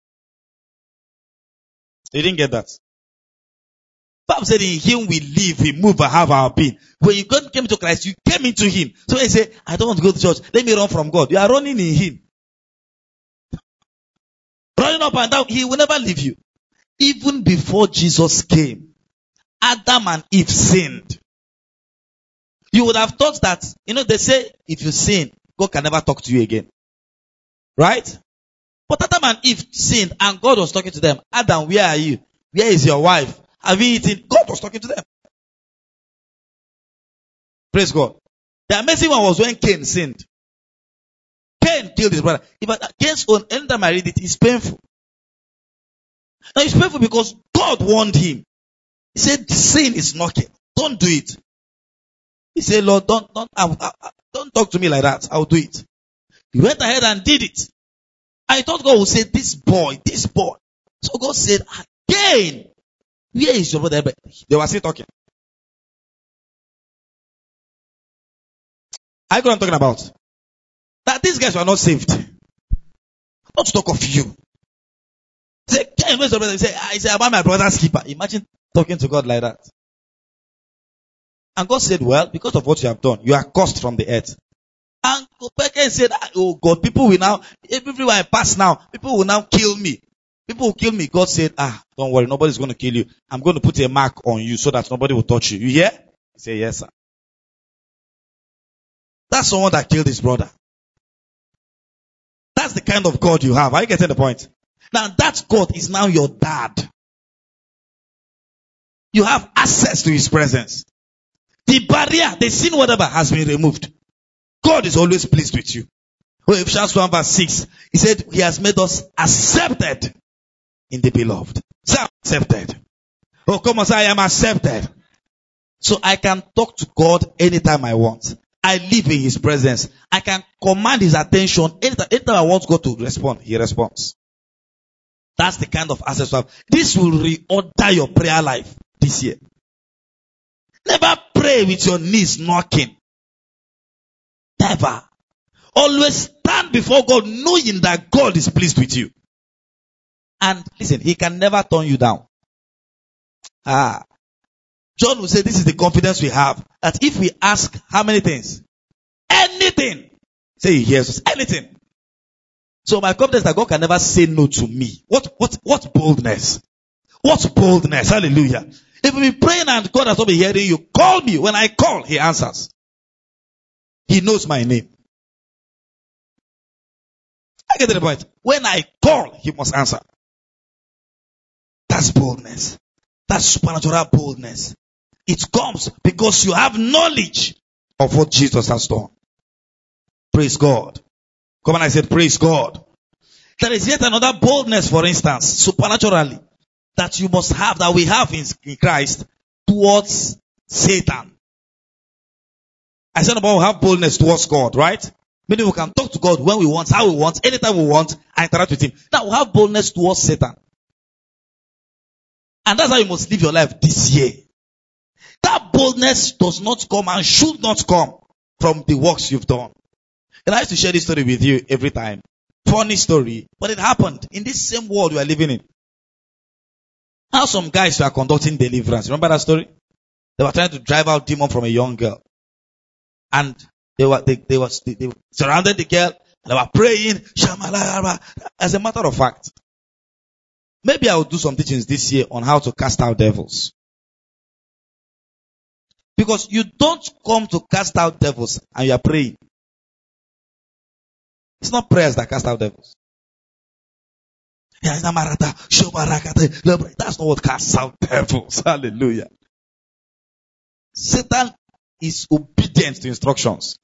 You didn't get that. Bible said in Him we live, we move, and have our being. When you came to Christ, you came into Him. So when you say, I don't want to go to church, let me run from God. You are running in Him. Running up and down, He will never leave you. Even before Jesus came, Adam and Eve sinned. You would have thought that, they say, if you sin, God can never talk to you again. Right? But Adam and Eve sinned and God was talking to them. Adam, where are you? Where is your wife? Have you eaten? God was talking to them. Praise God. The amazing one was when Cain sinned. Cain killed his brother. Cain's own, anytime I read it, it's painful. Now it's painful because God warned him. He said, sin is knocking. Don't do it. He said, Lord, don't talk to me like that. I'll do it. He went ahead and did it. I thought God would say, this boy. So God said, again, where is your brother? They were still talking. I know what I'm talking about. that these guys were not saved. Not to talk of you. Say, I say about my brother's keeper. Imagine talking to God like that. And God said, well, because of what you have done, you are cursed from the earth. And Kopeke said, oh God, people will now, everywhere I pass now, people will now kill me. People will kill me. God said, don't worry, nobody's going to kill you. I'm going to put a mark on you so that nobody will touch you. You hear? He said, yes, sir. That's someone that killed his brother. That's the kind of God you have. Are you getting the point? Now that God is now your dad. You have access to his presence. The barrier, the sin, whatever, has been removed. God is always pleased with you. Ephesians 1 verse 6, he said, he has made us accepted in the beloved. Say, I'm accepted. Oh, come on, say, I am accepted. So I can talk to God anytime I want. I live in his presence. I can command his attention. Anytime I want God to respond, he responds. That's the kind of access to have. This will reorder your prayer life this year. Never pray with your knees knocking. Never. Always stand before God knowing that God is pleased with you. And listen, he can never turn you down. John will say this is the confidence we have. That if we ask how many things? Anything. Say he hears us. Anything. So my confidence that God can never say no to me. What boldness? What boldness? Hallelujah. If we be praying and God has not been hearing you, call me. When I call, he answers. He knows my name. I get to the point. When I call, he must answer. That's boldness. That's supernatural boldness. It comes because you have knowledge of what Jesus has done. Praise God. Come on, I said praise God. There is yet another boldness, for instance, supernaturally, that you must have, that we have in Christ towards Satan. I said about we have boldness towards God, right? Meaning we can talk to God when we want, how we want, anytime we want, and interact with him. Now we have boldness towards Satan. And that's how you must live your life this year. That boldness does not come and should not come from the works you've done. And I used to share this story with you every time. Funny story, but it happened in this same world we are living in. Now some guys were conducting deliverance. Remember that story? They were trying to drive out demon from a young girl. And they surrounded the girl. They were praying. As a matter of fact, maybe I will do some teachings this year on how to cast out devils. Because you don't come to cast out devils and you are praying. It's not prayers that cast out devils. That's not what casts out devils. Hallelujah. Satan is obedient to instructions.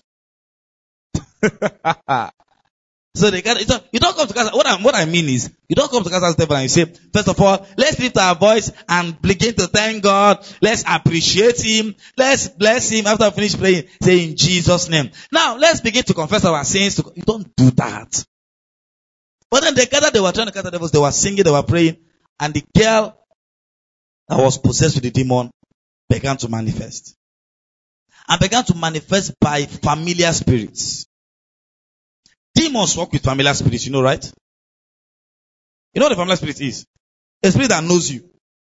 So you don't come to cast. What I mean is, you don't come to cast out devil and you say, first of all, let's lift our voice and begin to thank God. Let's appreciate him. Let's bless him. After I finish praying, say in Jesus' name. Now let's begin to confess our sins. You don't do that. But then they gathered. They were trying to cast out devils. They were singing. They were praying, and the girl that was possessed with the demon began to manifest. And began to manifest by familiar spirits. Demons work with familiar spirits, you know, right? You know what a familiar spirit is? A spirit that knows you.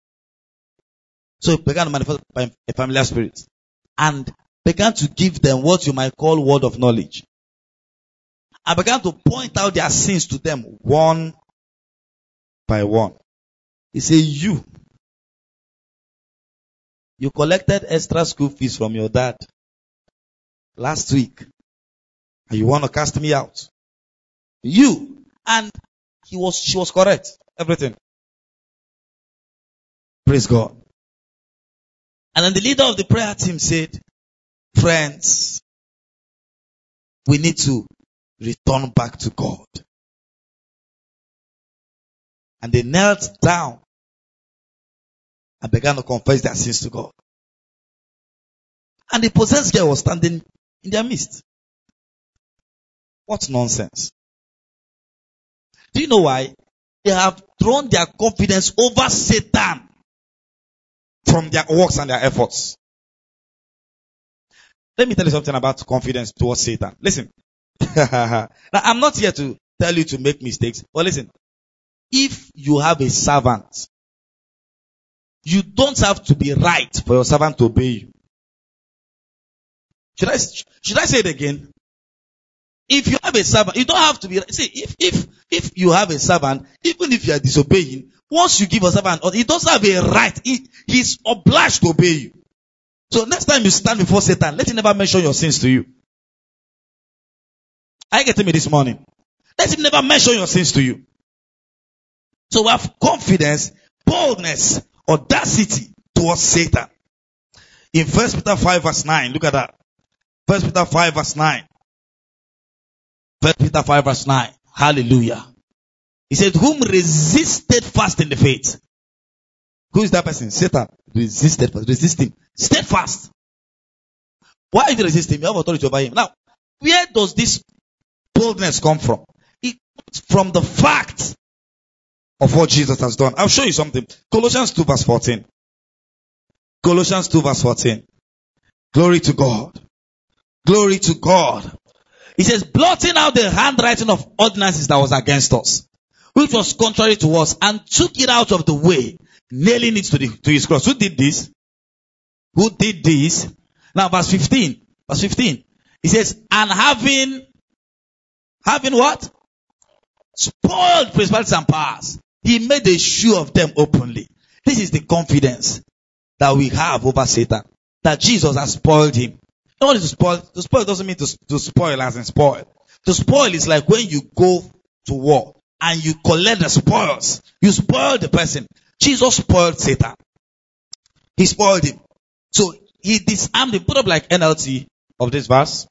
So it began to manifest by a familiar spirit. And began to give them what you might call word of knowledge. And began to point out their sins to them one by one. He said, you collected extra school fees from your dad last week. And you want to cast me out. You. And she was correct. Everything. Praise God. And then the leader of the prayer team said, friends, we need to return back to God. And they knelt down and began to confess their sins to God. And the possessed girl was standing in their midst. What nonsense. Do you know why? They have thrown their confidence over Satan from their works and their efforts. Let me tell you something about confidence towards Satan. Listen, Now, I'm not here to tell you to make mistakes, but listen, if you have a servant, you don't have to be right for your servant to obey you. Should I say it again? If you have a servant, you don't have to be right. See, if you have a servant, even if you are disobeying, once you give a servant, he doesn't have a right. He's obliged to obey you. So next time you stand before Satan, let him never mention your sins to you. Are you getting me this morning? Let him never mention your sins to you. So we have confidence, boldness, audacity towards Satan. In 1 Peter 5 verse 9, look at that. 1 Peter 5 verse 9. 1 Peter 5 verse 9. Hallelujah. He said, whom resisted fast in the faith. Who is that person? Satan. Resisted fast. Resist him. Steadfast. Why did you resist him? You have authority over him. Now, where does this boldness come from? It comes from the fact of what Jesus has done. I'll show you something. Colossians 2 verse 14. Colossians 2 verse 14. Glory to God. Glory to God. He says, blotting out the handwriting of ordinances that was against us, which was contrary to us, and took it out of the way, nailing it to his cross. Who did this? Who did this? Now verse 15. Verse 15. He says, and having what? Spoiled principalities and powers, he made a show of them openly. This is the confidence that we have over Satan, that Jesus has spoiled him. You know what is to spoil? To spoil doesn't mean to spoil as in spoil. To spoil is like when you go to war and you collect the spoils. You spoil the person. Jesus spoiled Satan. He spoiled him. So he disarmed him. Put up like NLT of this verse.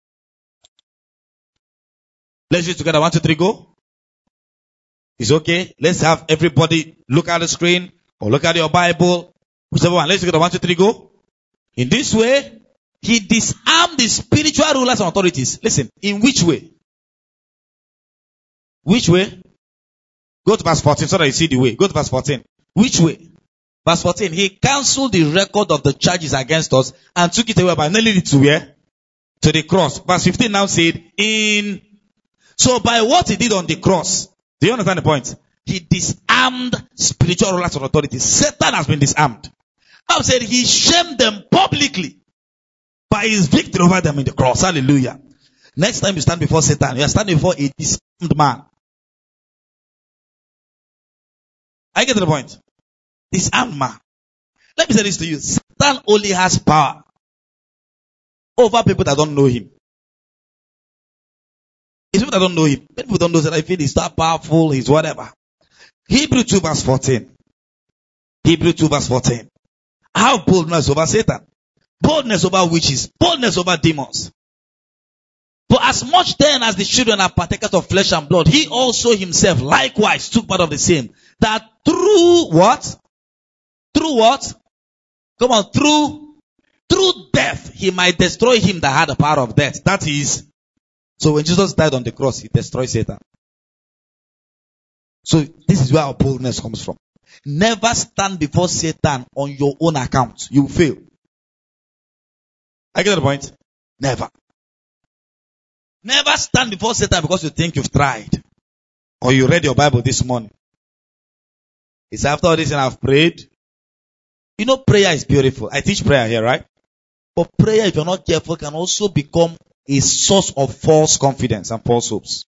Let's read together. 1, 2, 3, go. It's okay. Let's have everybody look at the screen or look at your Bible. Whichever one. Let's together. 1, 2, 3, go. In this way, he disarmed the spiritual rulers and authorities. Listen, in which way? Which way? Go to verse 14 so that you see the way. Go to verse 14. Which way? Verse 14. He cancelled the record of the charges against us and took it away by nailing it to where? To the cross. Verse 15 now said, so by what he did on the cross, do you understand the point? He disarmed spiritual rulers and authorities. Satan has been disarmed. I said he shamed them publicly by his victory over them in the cross. Hallelujah. Next time you stand before Satan, you are standing before a disarmed man. I get to the point. Disarmed man. Let me say this to you. Satan only has power over people that don't know him. It's people that don't know him. People don't know that I feel he's that powerful, he's whatever. Hebrew 2 verse 14. Hebrew 2 verse 14. How boldness over Satan. Boldness over witches. Boldness over demons. For as much then as the children are partakers of flesh and blood, he also himself likewise took part of the same. That through what? Through what? Come on, through death, he might destroy him that had the power of death. That is, so when Jesus died on the cross, he destroyed Satan. So this is where our boldness comes from. Never stand before Satan on your own account. You will fail. I get the point? Never. Never stand before Satan because you think you've tried. Or you read your Bible this morning. It's after all this and I've prayed. You know, prayer is beautiful. I teach prayer here, right? But prayer, if you're not careful, can also become a source of false confidence and false hopes.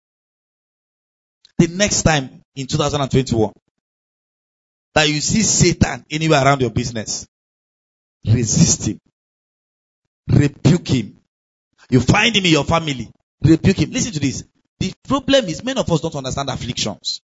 The next time in 2021 that you see Satan anywhere around your business, resist him. Rebuke him. You find him in your family, rebuke him. Listen to this. The problem is many of us don't understand afflictions.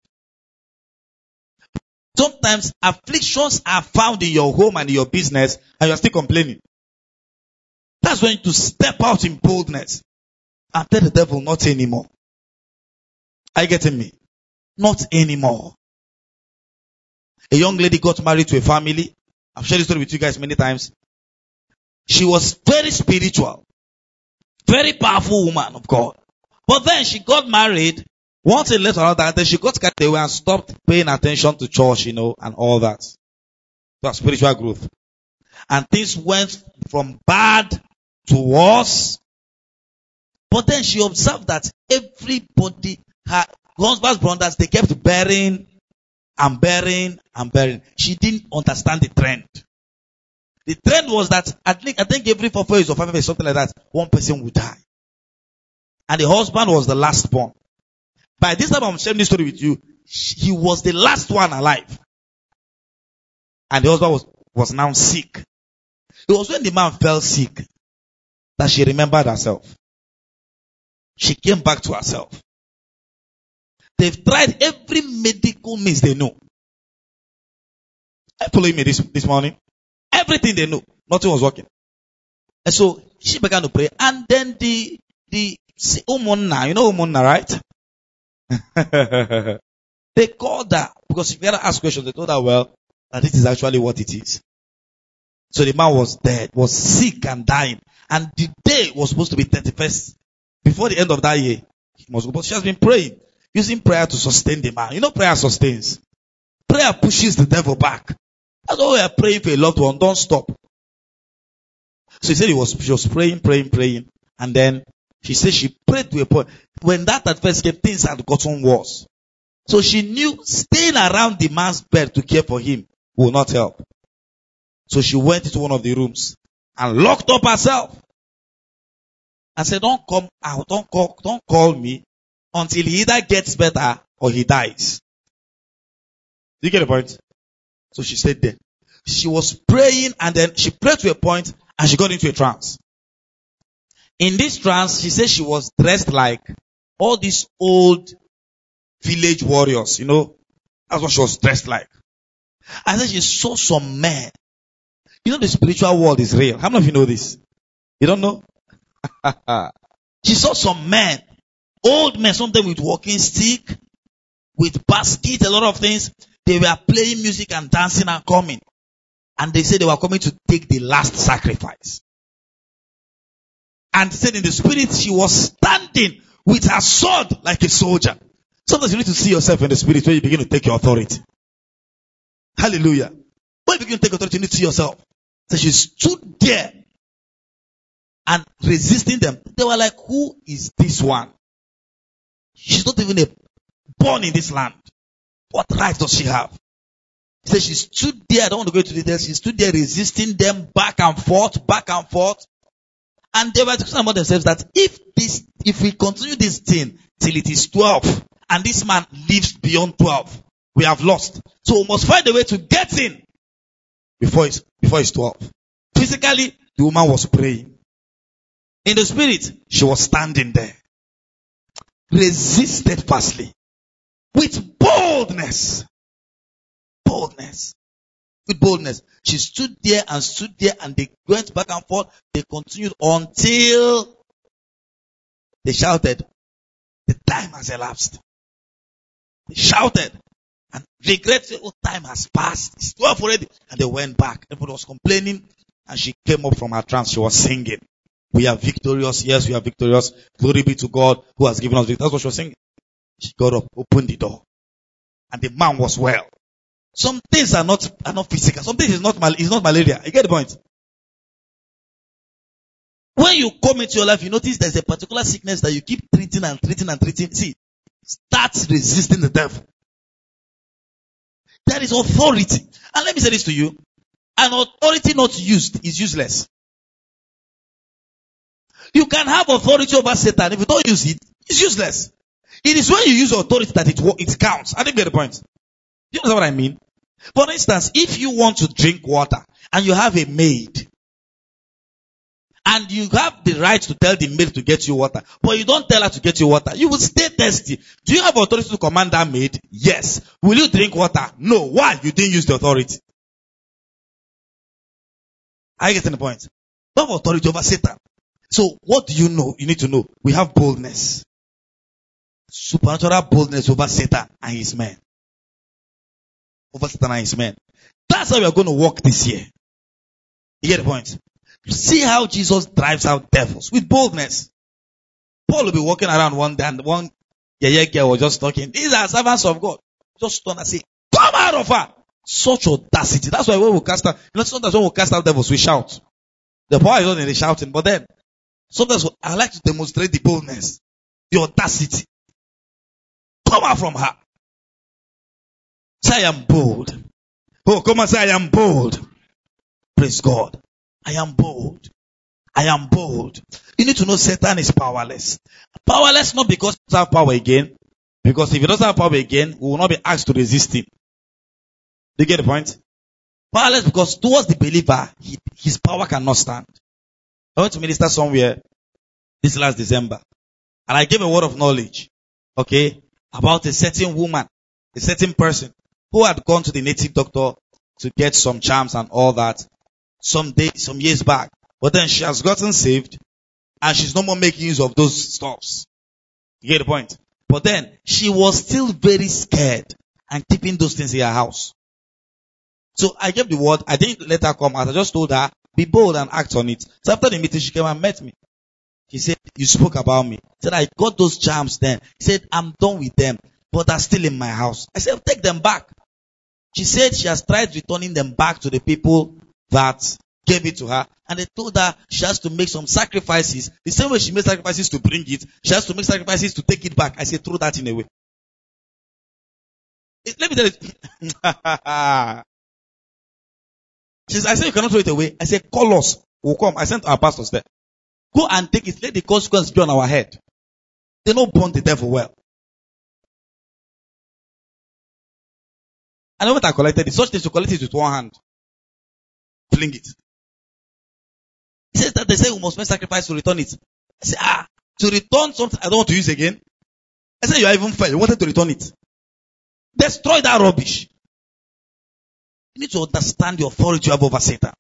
Sometimes afflictions are found in your home and in your business and you are still complaining. That's when to step out in boldness and tell the devil, not anymore. Are you getting me? Not anymore. A young lady got married to a family. I've shared this story with you guys many times. She was very spiritual. Very powerful woman of God. But then she got married. One thing led to another. Then she got carried away and stopped paying attention to church, and all that. That's spiritual growth. And things went from bad to worse. But then she observed that everybody, her husband's brothers, they kept bearing and bearing and bearing. She didn't understand the trend. The trend was that I think every 4 years or 5 years, something like that, one person would die. And the husband was the last born. By this time I'm sharing this story with you, he was the last one alive. And the husband was now sick. It was when the man fell sick that she remembered herself. She came back to herself. They've tried every medical means they know. Are you following me this morning? Everything they know. Nothing was working. And so she began to pray. And then the Umunna, you know Umunna, right? They called her because if you had to ask questions, they told her, well, that this is actually what it is. So the man was dead, was sick and dying. And the day was supposed to be 31st. Before the end of that year, he must go. But she has been praying, using prayer to sustain the man. You know, prayer sustains. Prayer pushes the devil back. That's why we are praying for a loved one. Don't stop. So he said she was praying. And then she said she prayed to a point. When that at first came, things had gotten worse. So she knew staying around the man's bed to care for him will not help. So she went into one of the rooms and locked up herself. And said, don't come out, don't call me until he either gets better or he dies. Do you get the point? So she stayed there. She was praying and then she prayed to a point and she got into a trance. In this trance, she said she was dressed like all these old village warriors, you know. That's what she was dressed like. And then she saw some men. You know the spiritual world is real. How many of you know this? You don't know? She saw some men, old men, some of them with walking stick, with basket, a lot of things. They were playing music and dancing and coming. And they said they were coming to take the last sacrifice. And said in the spirit, she was standing with her sword like a soldier. Sometimes you need to see yourself in the spirit when you begin to take your authority. Hallelujah. When you begin to take authority, you need to see yourself. So she stood there and resisting them. They were like, who is this one? She's not even born in this land. What right does she have? He said she stood there. I don't want to go into details. She stood there resisting them back and forth. And they were talking about themselves that if we continue this thing till it is 12, and this man lives beyond 12, we have lost. So we must find a way to get in before it's 12. Physically, the woman was praying. In the spirit, she was standing there. Resisted steadfastly. With boldness. With boldness. She stood there and they went back and forth. They continued until they shouted, the time has elapsed. They shouted and regretted, time has passed. It's 12 already. And they went back. Everybody was complaining and she came up from her trance. She was singing. We are victorious. Yes, we are victorious. Glory be to God who has given us victory. That's what she was singing. She got up, opened the door. And the man was well. Some things are not physical. Some things is not malaria. You get the point? When you come into your life, you notice there's a particular sickness that you keep treating. See, start resisting the devil. There is authority. And let me say this to you. An authority not used is useless. You can have authority over Satan. If you don't use it, it's useless. It is when you use authority that it counts. I didn't get the point. Do you understand what I mean? For instance, if you want to drink water and you have a maid and you have the right to tell the maid to get you water, but you don't tell her to get you water, you will stay thirsty. Do you have authority to command that maid? Yes. Will you drink water? No. Why? You didn't use the authority. Are you getting the point? You have authority over Satan. So what do you know? You need to know. We have boldness. Supernatural boldness over Satan and his men. Over Satan and his men. That's how we are going to walk this year. You get the point? See how Jesus drives out devils with boldness. Paul will be walking around one day and one girl was just talking. These are servants of God. Just turn and say, come out of her. Such audacity. That's why when we cast out, sometimes when we cast out devils, we shout. The power is not in the shouting, but then Sometimes I like to demonstrate the boldness, the audacity. Come out from her. Say, I am bold. Oh, come and say, I am bold. Praise God. I am bold. I am bold. You need to know Satan is powerless. Powerless not because he doesn't have power again. Because if he doesn't have power again, we will not be asked to resist him. Do you get the point? Powerless because towards the believer, his power cannot stand. I went to minister somewhere this last December. And I gave a word of knowledge. Okay. About a certain woman, a certain person who had gone to the native doctor to get some charms and all that some years back. But then she has gotten saved and she's no more making use of those stuffs. You get the point? But then she was still very scared and keeping those things in her house. So I gave the word. I didn't let her come out. I just told her, be bold and act on it. So after the meeting, she came and met me. She said, you spoke about me. She said, I got those charms then. He said, I'm done with them, but they're still in my house. I said, take them back. She said she has tried returning them back to the people that gave it to her. And they told her she has to make some sacrifices. The same way she made sacrifices to bring it, she has to make sacrifices to take it back. I said, throw that in away. Let me tell you. I said, you cannot throw it away. I said, call us. We'll come. I sent our pastors there. Go and take it. Let the consequence be on our head. They don't burn the devil well. And when I collected it, such things to collect it with one hand. Fling it. He says that they say we must make sacrifice to return it. I said, to return something I don't want to use again. I said, you are even fair. You wanted to return it. Destroy that rubbish. You need to understand the authority you have over Satan.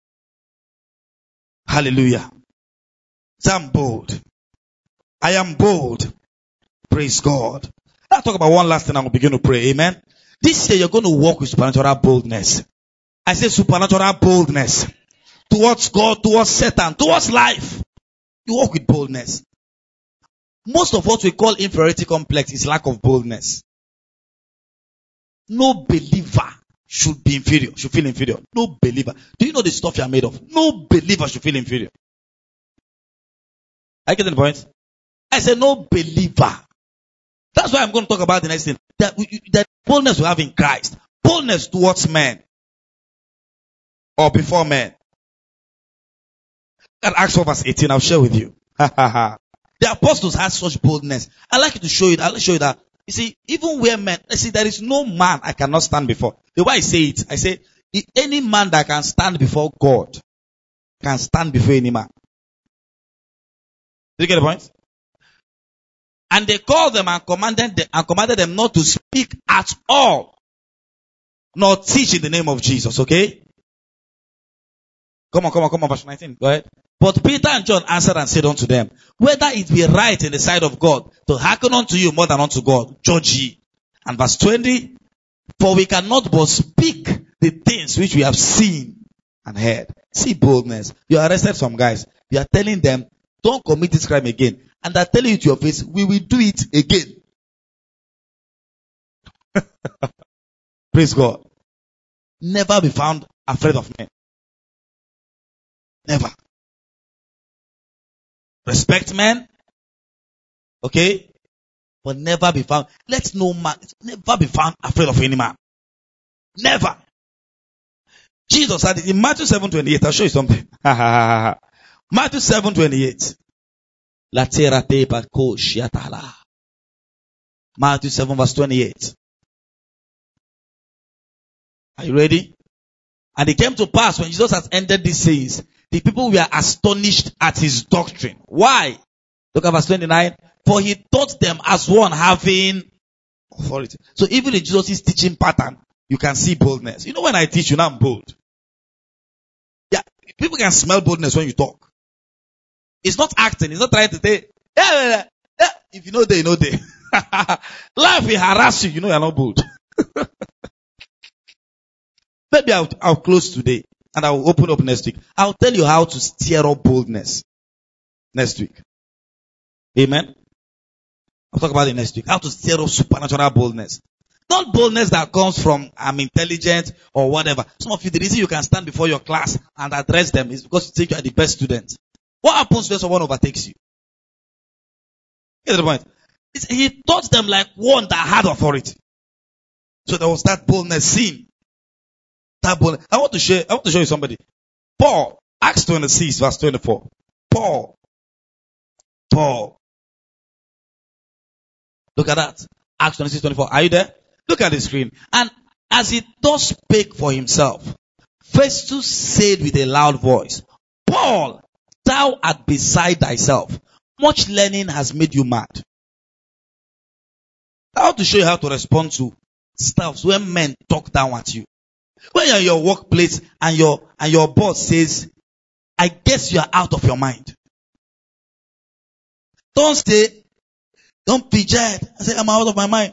Hallelujah. So I'm bold. I am bold. Praise God. I'll talk about one last thing and we'll begin to pray. Amen. This year you're going to walk with supernatural boldness. I say supernatural boldness. Towards God, towards Satan, towards life. You walk with boldness. Most of what we call inferiority complex is lack of boldness. No believer should be inferior, should feel inferior. No believer. Do you know the stuff you are made of? No believer should feel inferior. Are you getting the point? I said no believer. That's why I'm going to talk about the next thing. That boldness we have in Christ. Boldness towards men. Or before men. And Acts 4 verse 18, I'll share with you. The apostles had such boldness. I'd like you to show you. I'll show you that. You see, even where men, there is no man I cannot stand before. The way I say it, I say, any man that can stand before God can stand before any man. Did you get the point? And they called them and commanded them not to speak at all, nor teach in the name of Jesus. Okay? Come on, verse 19. Go ahead. But Peter and John answered and said unto them, whether it be right in the sight of God to hearken unto you more than unto God, judge ye. And verse 20, for we cannot but speak the things which we have seen and heard. See boldness. You arrested some guys. You are telling them, don't commit this crime again. And they're telling you to your face, we will do it again. Praise God. Never be found afraid of men. Never. Respect men. Okay? But never be found. Let no man never be found afraid of any man. Never. Jesus said it in Matthew 7:28. I'll show you something. Matthew 7:28. Matthew 7 verse 28. Are you ready? And it came to pass when Jesus had ended these sayings, the people were astonished at his doctrine. Why? Look at verse 29. For he taught them as one having authority. So even in Jesus' teaching pattern, you can see boldness. You know when I teach you, now I'm bold. Yeah, people can smell boldness when you talk. It's not acting. It's not trying to say, yeah. If you know they, you know they. Life will harass you. You know you're not bold. Maybe I'll close today and I'll open up next week. I'll tell you how to stir up boldness next week. Amen. I'll talk about it next week. How to stir up supernatural boldness. Not boldness that comes from I'm intelligent or whatever. Some of you, the reason you can stand before your class and address them is because you think you are the best student. What happens when someone overtakes you? Get the point. He taught them like one that had authority. So there was that boldness seen. That boldness. I want to show you somebody. Paul, Acts 26, verse 24. Paul. Look at that. Acts 26, 24. Are you there? Look at the screen. And as he thus spake for himself, Festus said with a loud voice, Paul, thou art beside thyself. Much learning has made you mad. I want to show you how to respond to stuff when men talk down at you. When you're in your workplace and your boss says, I guess you are out of your mind. Don't fidget and say, I'm out of my mind.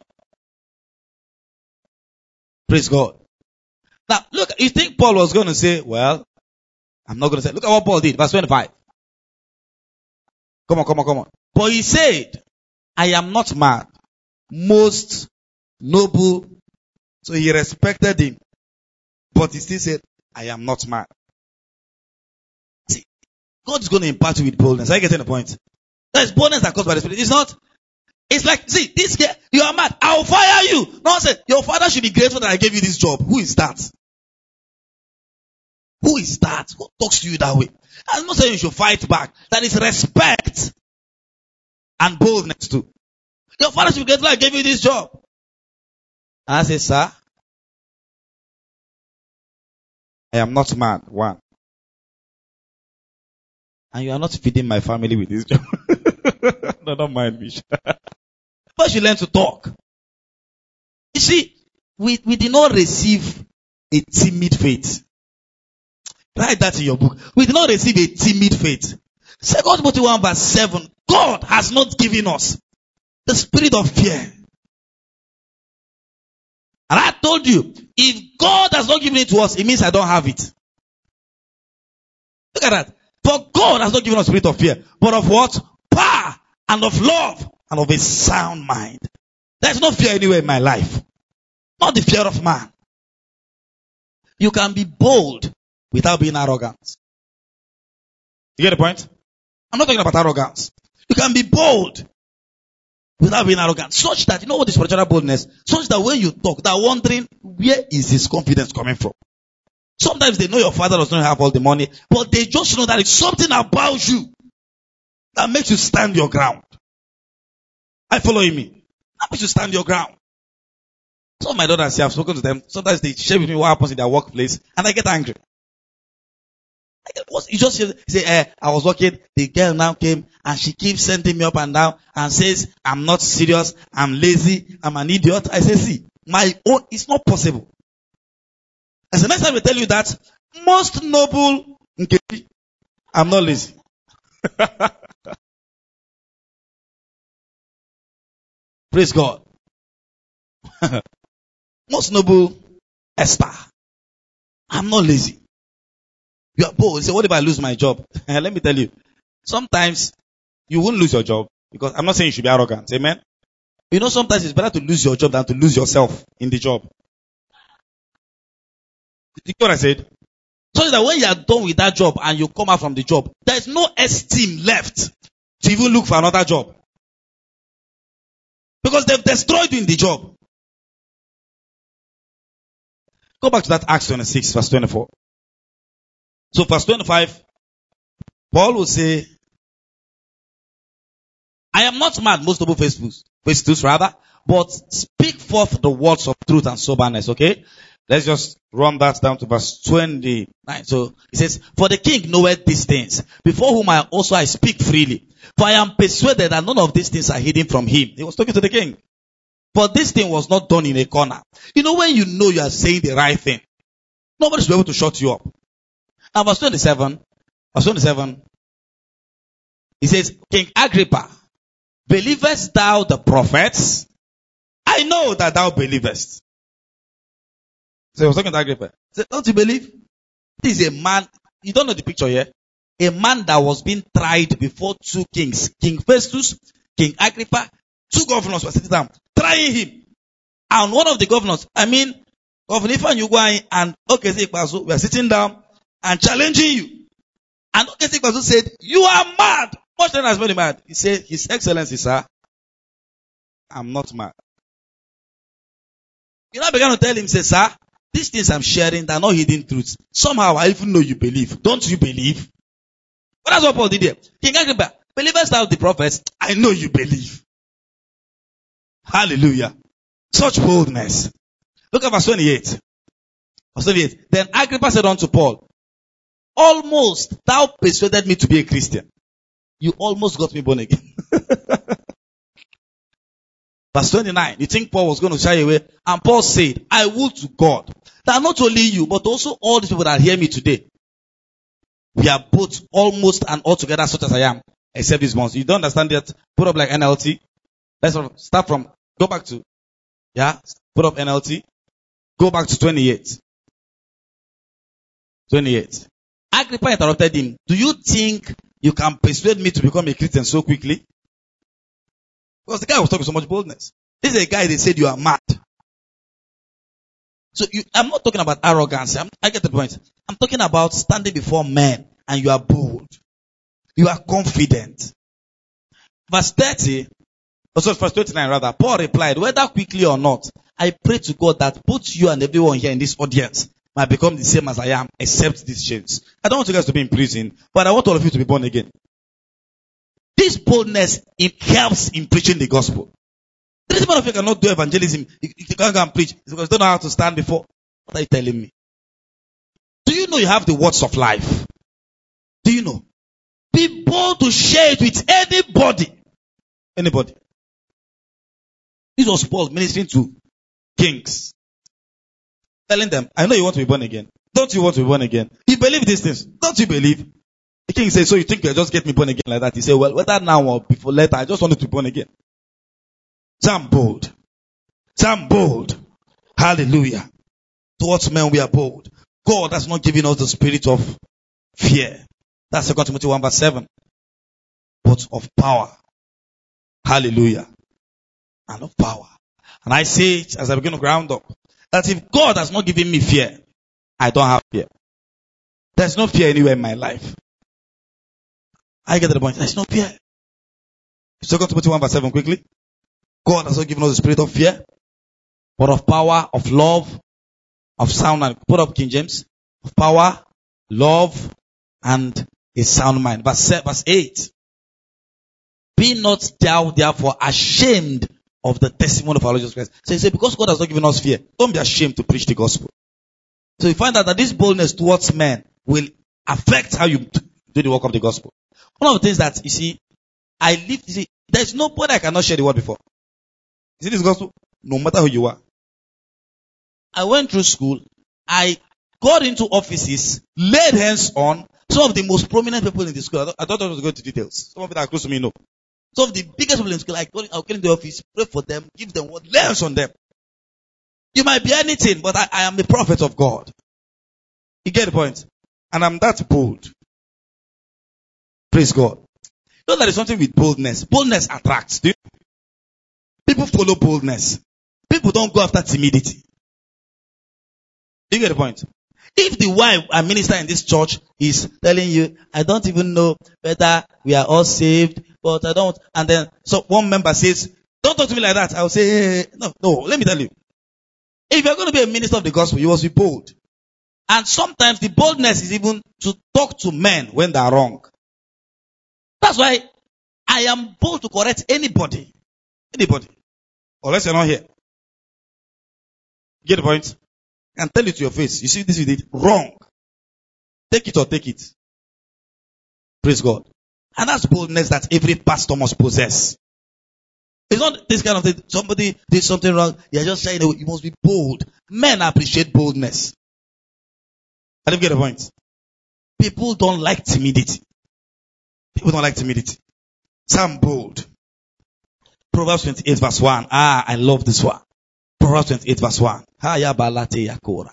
Praise God. Now, look, you think Paul was going to say, well, I'm not going to say, look at what Paul did, verse 25. Come on. But he said, I am not mad, most noble. So he respected him. But he still said, I am not mad. See, God is going to impart you with boldness. Are you getting the point? There's boldness that comes by the Spirit. It's like, see, this guy, you are mad. I'll fire you. No, I said, your father should be grateful that I gave you this job. Who is that? Who is that? Who talks to you that way? I'm not saying you should fight back. That is respect and boldness too. Your father should be grateful I gave you this job. And I say, sir, I am not mad. One. And you are not feeding my family with this job. No, don't mind me. First you learn to talk. You see, we did not receive a timid faith. Write that in your book. We did not receive a timid faith. 2 Timothy 1 verse 7. God has not given us the spirit of fear. And I told you, if God has not given it to us, it means I don't have it. Look at that. For God has not given us spirit of fear, but of what? Power and of love and of a sound mind. There's no fear anywhere in my life. Not the fear of man. You can be bold without being arrogant. You get the point? I'm not talking about arrogance. You can be bold without being arrogant. Such that, you know what is spiritual boldness? Such that when you talk, they're wondering, where is his confidence coming from? Sometimes they know your father does not have all the money, but they just know that it's something about you that makes you stand your ground. Are you following me? That makes you stand your ground. Some of my daughters, I've spoken to them. Sometimes they share with me what happens in their workplace, and I get angry. You just say, I was working, the girl now came, and she keeps sending me up and down, and says, I'm not serious, I'm lazy, I'm an idiot. I say, see, my own, it's not possible. As the next time we tell you that, most noble, I'm not lazy. Praise God. Most noble Esther, I'm not lazy. You are bold. You say, what if I lose my job? Let me tell you, sometimes you won't lose your job, because I'm not saying you should be arrogant. Amen. You know, sometimes it's better to lose your job than to lose yourself in the job. You know what I said? So that when you are done with that job and you come out from the job, there is no esteem left to even look for another job. Because they've destroyed you in the job. Go back to that Acts 26, verse 24. So verse 25, Paul will say, I am not mad, most noble Festus rather, but speak forth the words of truth and soberness, okay? Let's just run that down to verse 29. So it says, for the king knoweth these things, before whom I speak freely. For I am persuaded that none of these things are hidden from him. He was talking to the king. For this thing was not done in a corner. You know, when you know you are saying the right thing, nobody should be able to shut you up. Now verse 27, he says, King Agrippa, believest thou the prophets? I know that thou believest. So he was talking to Agrippa. He said, don't you believe? This is a man, you don't know the picture here. A man that was being tried before two kings. King Festus, King Agrippa, two governors were sitting down, trying him. And one of the governors, Governor Ifan Ugwai and Okeze Ikpasu were sitting down and challenging you. And Augustine also said, you are mad. Much less has been mad. He said, His Excellency, sir, I'm not mad. You now began to tell him, say, sir, these things I'm sharing, they're not hidden truths. Somehow I even know you believe. Don't you believe? But that's what Paul did here. King Agrippa, believers of the prophets, I know you believe. Hallelujah. Such boldness. Look at verse 28. Verse 28. Then Agrippa said unto Paul, almost thou persuaded me to be a Christian. You almost got me born again. Verse 29. You think Paul was going to shy away? And Paul said, I will to God that not only you, but also all these people that hear me today, we are both almost and altogether such as I am, except these ones. You don't understand that? Put up like NLT. Let's start from, go back to, put up NLT. Go back to 28. 28. Agrippa interrupted him. Do you think you can persuade me to become a Christian so quickly? Because the guy was talking with so much boldness. This is a guy that said you are mad. So I'm not talking about arrogance. I get the point. I'm talking about standing before men and you are bold. You are confident. Verse 30, verse 29 rather, Paul replied, whether quickly or not, I pray to God that both you and everyone here in this audience might become the same as I am, except these chains. I don't want you guys to be in prison, but I want all of you to be born again. This boldness, it helps in preaching the gospel. The reason of you cannot do evangelism, you can't go and preach, it's because you don't know how to stand before. What are you telling me? Do you know you have the words of life? Do you know? Be bold to share it with anybody. Anybody. This was Paul ministering to kings. Telling them, I know you want to be born again. Don't you want to be born again? You believe these things. Don't you believe? The king says, so you think you'll just get me born again like that? He said, well, whether now or before later, I just wanted to be born again. So I'm bold. So I'm bold. Hallelujah. Towards men we are bold. God has not given us the spirit of fear. That's 2 Timothy 1 verse 7. But of power. Hallelujah. And of power. And I say it as I begin to ground up, that if God has not given me fear, I don't have fear. There's no fear anywhere in my life. I get to the point. There's no fear. 2 Timothy 1 verse 7 quickly. God has not given us the spirit of fear, but of power, of love, of sound mind. Put up King James. Of power, love, and a sound mind. Verse 8. Be not thou therefore ashamed of the testimony of our Lord Jesus Christ. So he said, because God has not given us fear, don't be ashamed to preach the gospel. So you find out that this boldness towards men will affect how you do the work of the gospel. One of the things that, you see, there's nobody I cannot share the word before. You see this gospel? No matter who you are. I went through school. I got into offices, laid hands on some of the most prominent people in the school. I don't want to go into details. Some of it are close to me, no. Some of the biggest people in the school, I'll get into the office, pray for them, give them what, lay hands on them. You might be anything, but I am the prophet of God. You get the point? And I'm that bold. Praise God. You know there is something with boldness. Boldness attracts. Do you? People follow boldness. People don't go after timidity. Do you get the point? If the wife and minister in this church is telling you, I don't even know whether we are all saved, but I don't. And then so one member says, don't talk to me like that. I'll say, no, let me tell you. If you're going to be a minister of the gospel, you must be bold. And sometimes the boldness is even to talk to men when they are wrong. That's why I am bold to correct anybody. Anybody. Unless you're not here. Get the point? And tell it to your face. You see this you did wrong. Take it or take it. Praise God. And that's boldness that every pastor must possess. It's not this kind of thing. Somebody did something wrong. You're just saying you must be bold. Men appreciate boldness. I didn't get the point. People don't like timidity. People don't like timidity. So I'm bold. Proverbs 28 verse 1. I love this one. Proverbs 28 verse 1. The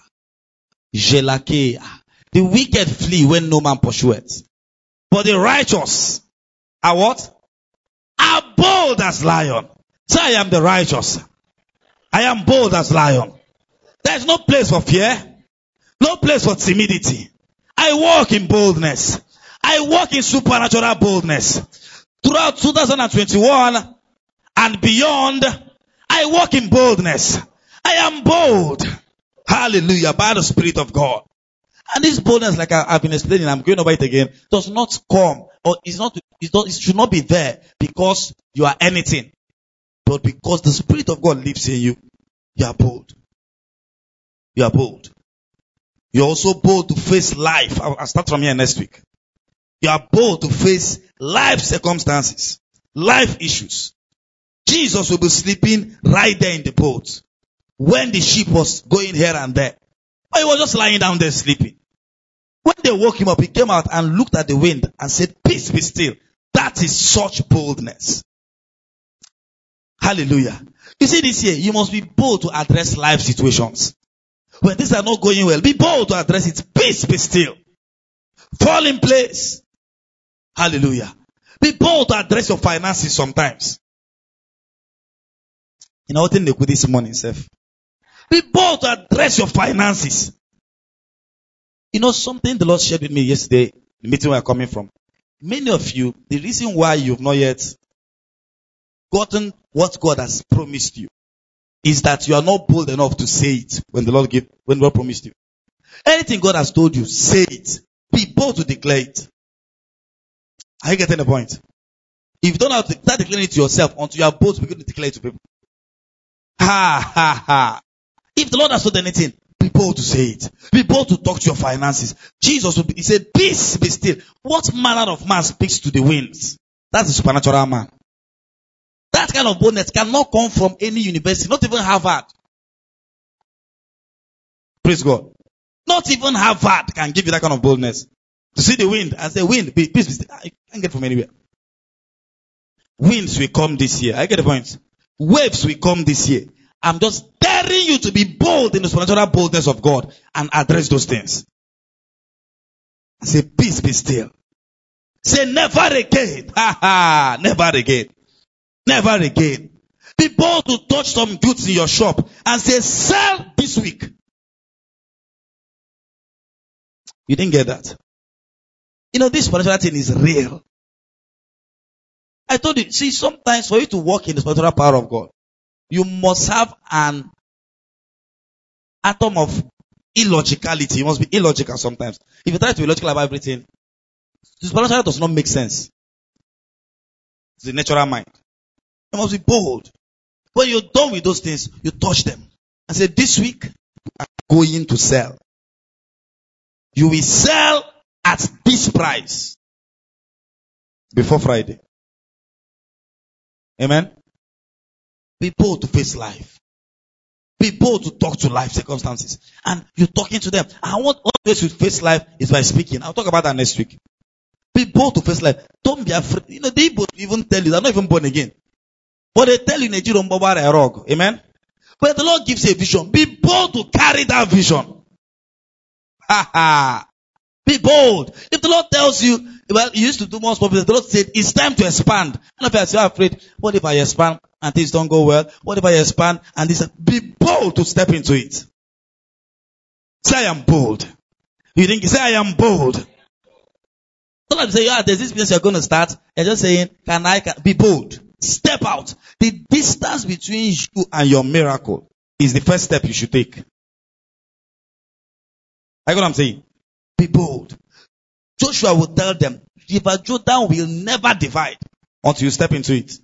wicked flee when no man pursueth. But the righteous are what? Are bold as lion. So I am the righteous. I am bold as lion. There is no place for fear. No place for timidity. I walk in boldness. I walk in supernatural boldness. Throughout 2021 and beyond, I walk in boldness. I am bold. Hallelujah. By the Spirit of God. And this boldness, like I've been explaining, I'm going over it again, does not come, or it should not be there because you are anything. But because the Spirit of God lives in you, you are bold. You are bold. You're also bold to face life. I'll start from here next week. You are bold to face life circumstances, life issues. Jesus will be sleeping right there in the boat when the ship was going here and there. But he was just lying down there sleeping. When they woke him up, he came out and looked at the wind and said, "Peace, be still." That is such boldness. Hallelujah. You see, this year, you must be bold to address life situations. When things are not going well, be bold to address it. Peace, be still. Fall in place. Hallelujah. Be bold to address your finances sometimes. You know what in the this morning, Seth? Be bold to address your finances. You know something the Lord shared with me yesterday, the meeting where I'm coming from. Many of you, the reason why you've not yet gotten what God has promised you is that you are not bold enough to say it when the Lord promised you. Anything God has told you, say it. Be bold to declare it. Are you getting the point? If you don't have to start declaring it to yourself until you are bold to begin to declare it to people. Ha ha ha. If the Lord has told anything, be bold to say it. Be bold to talk to your finances. Jesus, he said, "Peace, be still." What manner of man speaks to the winds? That's a supernatural man. That kind of boldness cannot come from any university, not even Harvard. Praise God. Not even Harvard can give you that kind of boldness. To see the wind and say, "Wind, peace, be still." I can't get from anywhere. Winds will come this year. I get the point. Waves will come this year. I'm just daring you to be bold in the supernatural boldness of God and address those things. I say, "Peace, be still." Say, "Never again." Ha ha. Never again. Never again. Be bold to touch some goods in your shop and say, "Sell this week." You didn't get that. You know, this spiritual thing is real. I told you, see, sometimes for you to walk in the spiritual power of God, you must have an atom of illogicality. You must be illogical sometimes. If you try to be logical about everything, the spiritual does not make sense. It's the natural mind. You must be bold. When you're done with those things, you touch them and say, "This week, I'm going to sell. You will sell at this price before Friday." Amen. Be bold to face life. Be bold to talk to life circumstances. And you're talking to them. I want all ways to face life is by speaking. I'll talk about that next week. Be bold to face life. Don't be afraid. You know, they even tell you they're not even born again. But they tell you Nigeria Mbaba Rog. Amen. When the Lord gives you a vision, be bold to carry that vision. Ha ha. Be bold. If the Lord tells you, well, you used to do more popular, the Lord said, "It's time to expand." And if you're afraid, what if I expand and things don't go well? What if I expand and this? Be bold to step into it. Say, "I am bold." You think, say, "I am bold." Don't have to say, "There's this business you're going to start." You're just saying, be bold. Step out. The distance between you and your miracle is the first step you should take. I know what I'm saying? Be bold. Joshua will tell them, River Jordan will never divide until you step into it.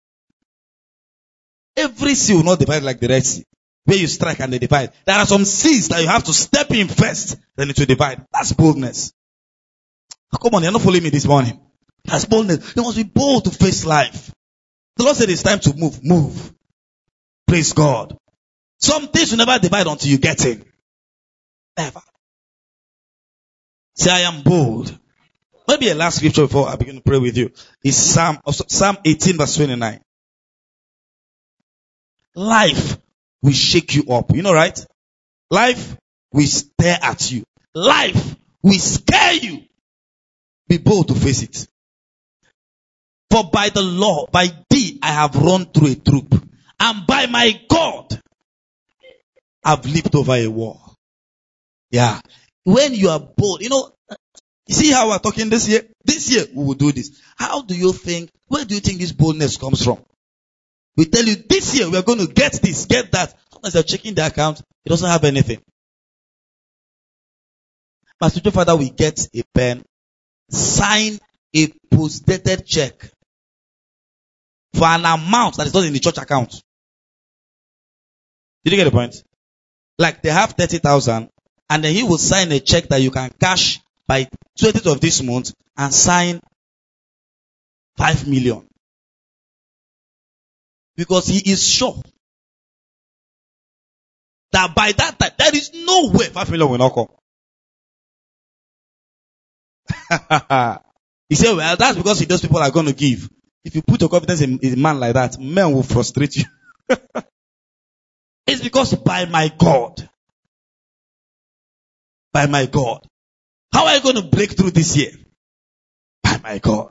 Every sea will not divide like the Red Sea, where you strike and they divide. There are some seas that you have to step in first, then it will divide. That's boldness. Come on, you're not following me this morning. That's boldness. You must be bold to face life. The Lord said it's time to move. Move. Praise God. Some things will never divide until you get in. Never. Say, "I am bold." Maybe a last scripture before I begin to pray with you is Psalm 18 verse 29. Life will shake you up. You know, right? Life will stare at you. Life will scare you. Be bold to face it. For by the law, by thee, I have run through a troop. And by my God, I've leaped over a wall. Yeah. When you are bold, you know, You see how we're talking this year? This year we will do this. How do you think, where do you think this boldness comes from? We tell you this year we are going to get this, get that. Sometimes they're checking the account, it doesn't have anything. My spiritual father will get a pen, sign a post-dated check for an amount that is not in the church account. Did you get the point? Like they have 30,000 and then he will sign a check that you can cash by 20th of this month and sign 5 million. Because he is sure that by that time, there is no way 5 million will not come. He said, well, that's because those people are going to give. If you put your confidence in a man like that, men will frustrate you. It's because by my God. By my God. How are you going to break through this year? By my God.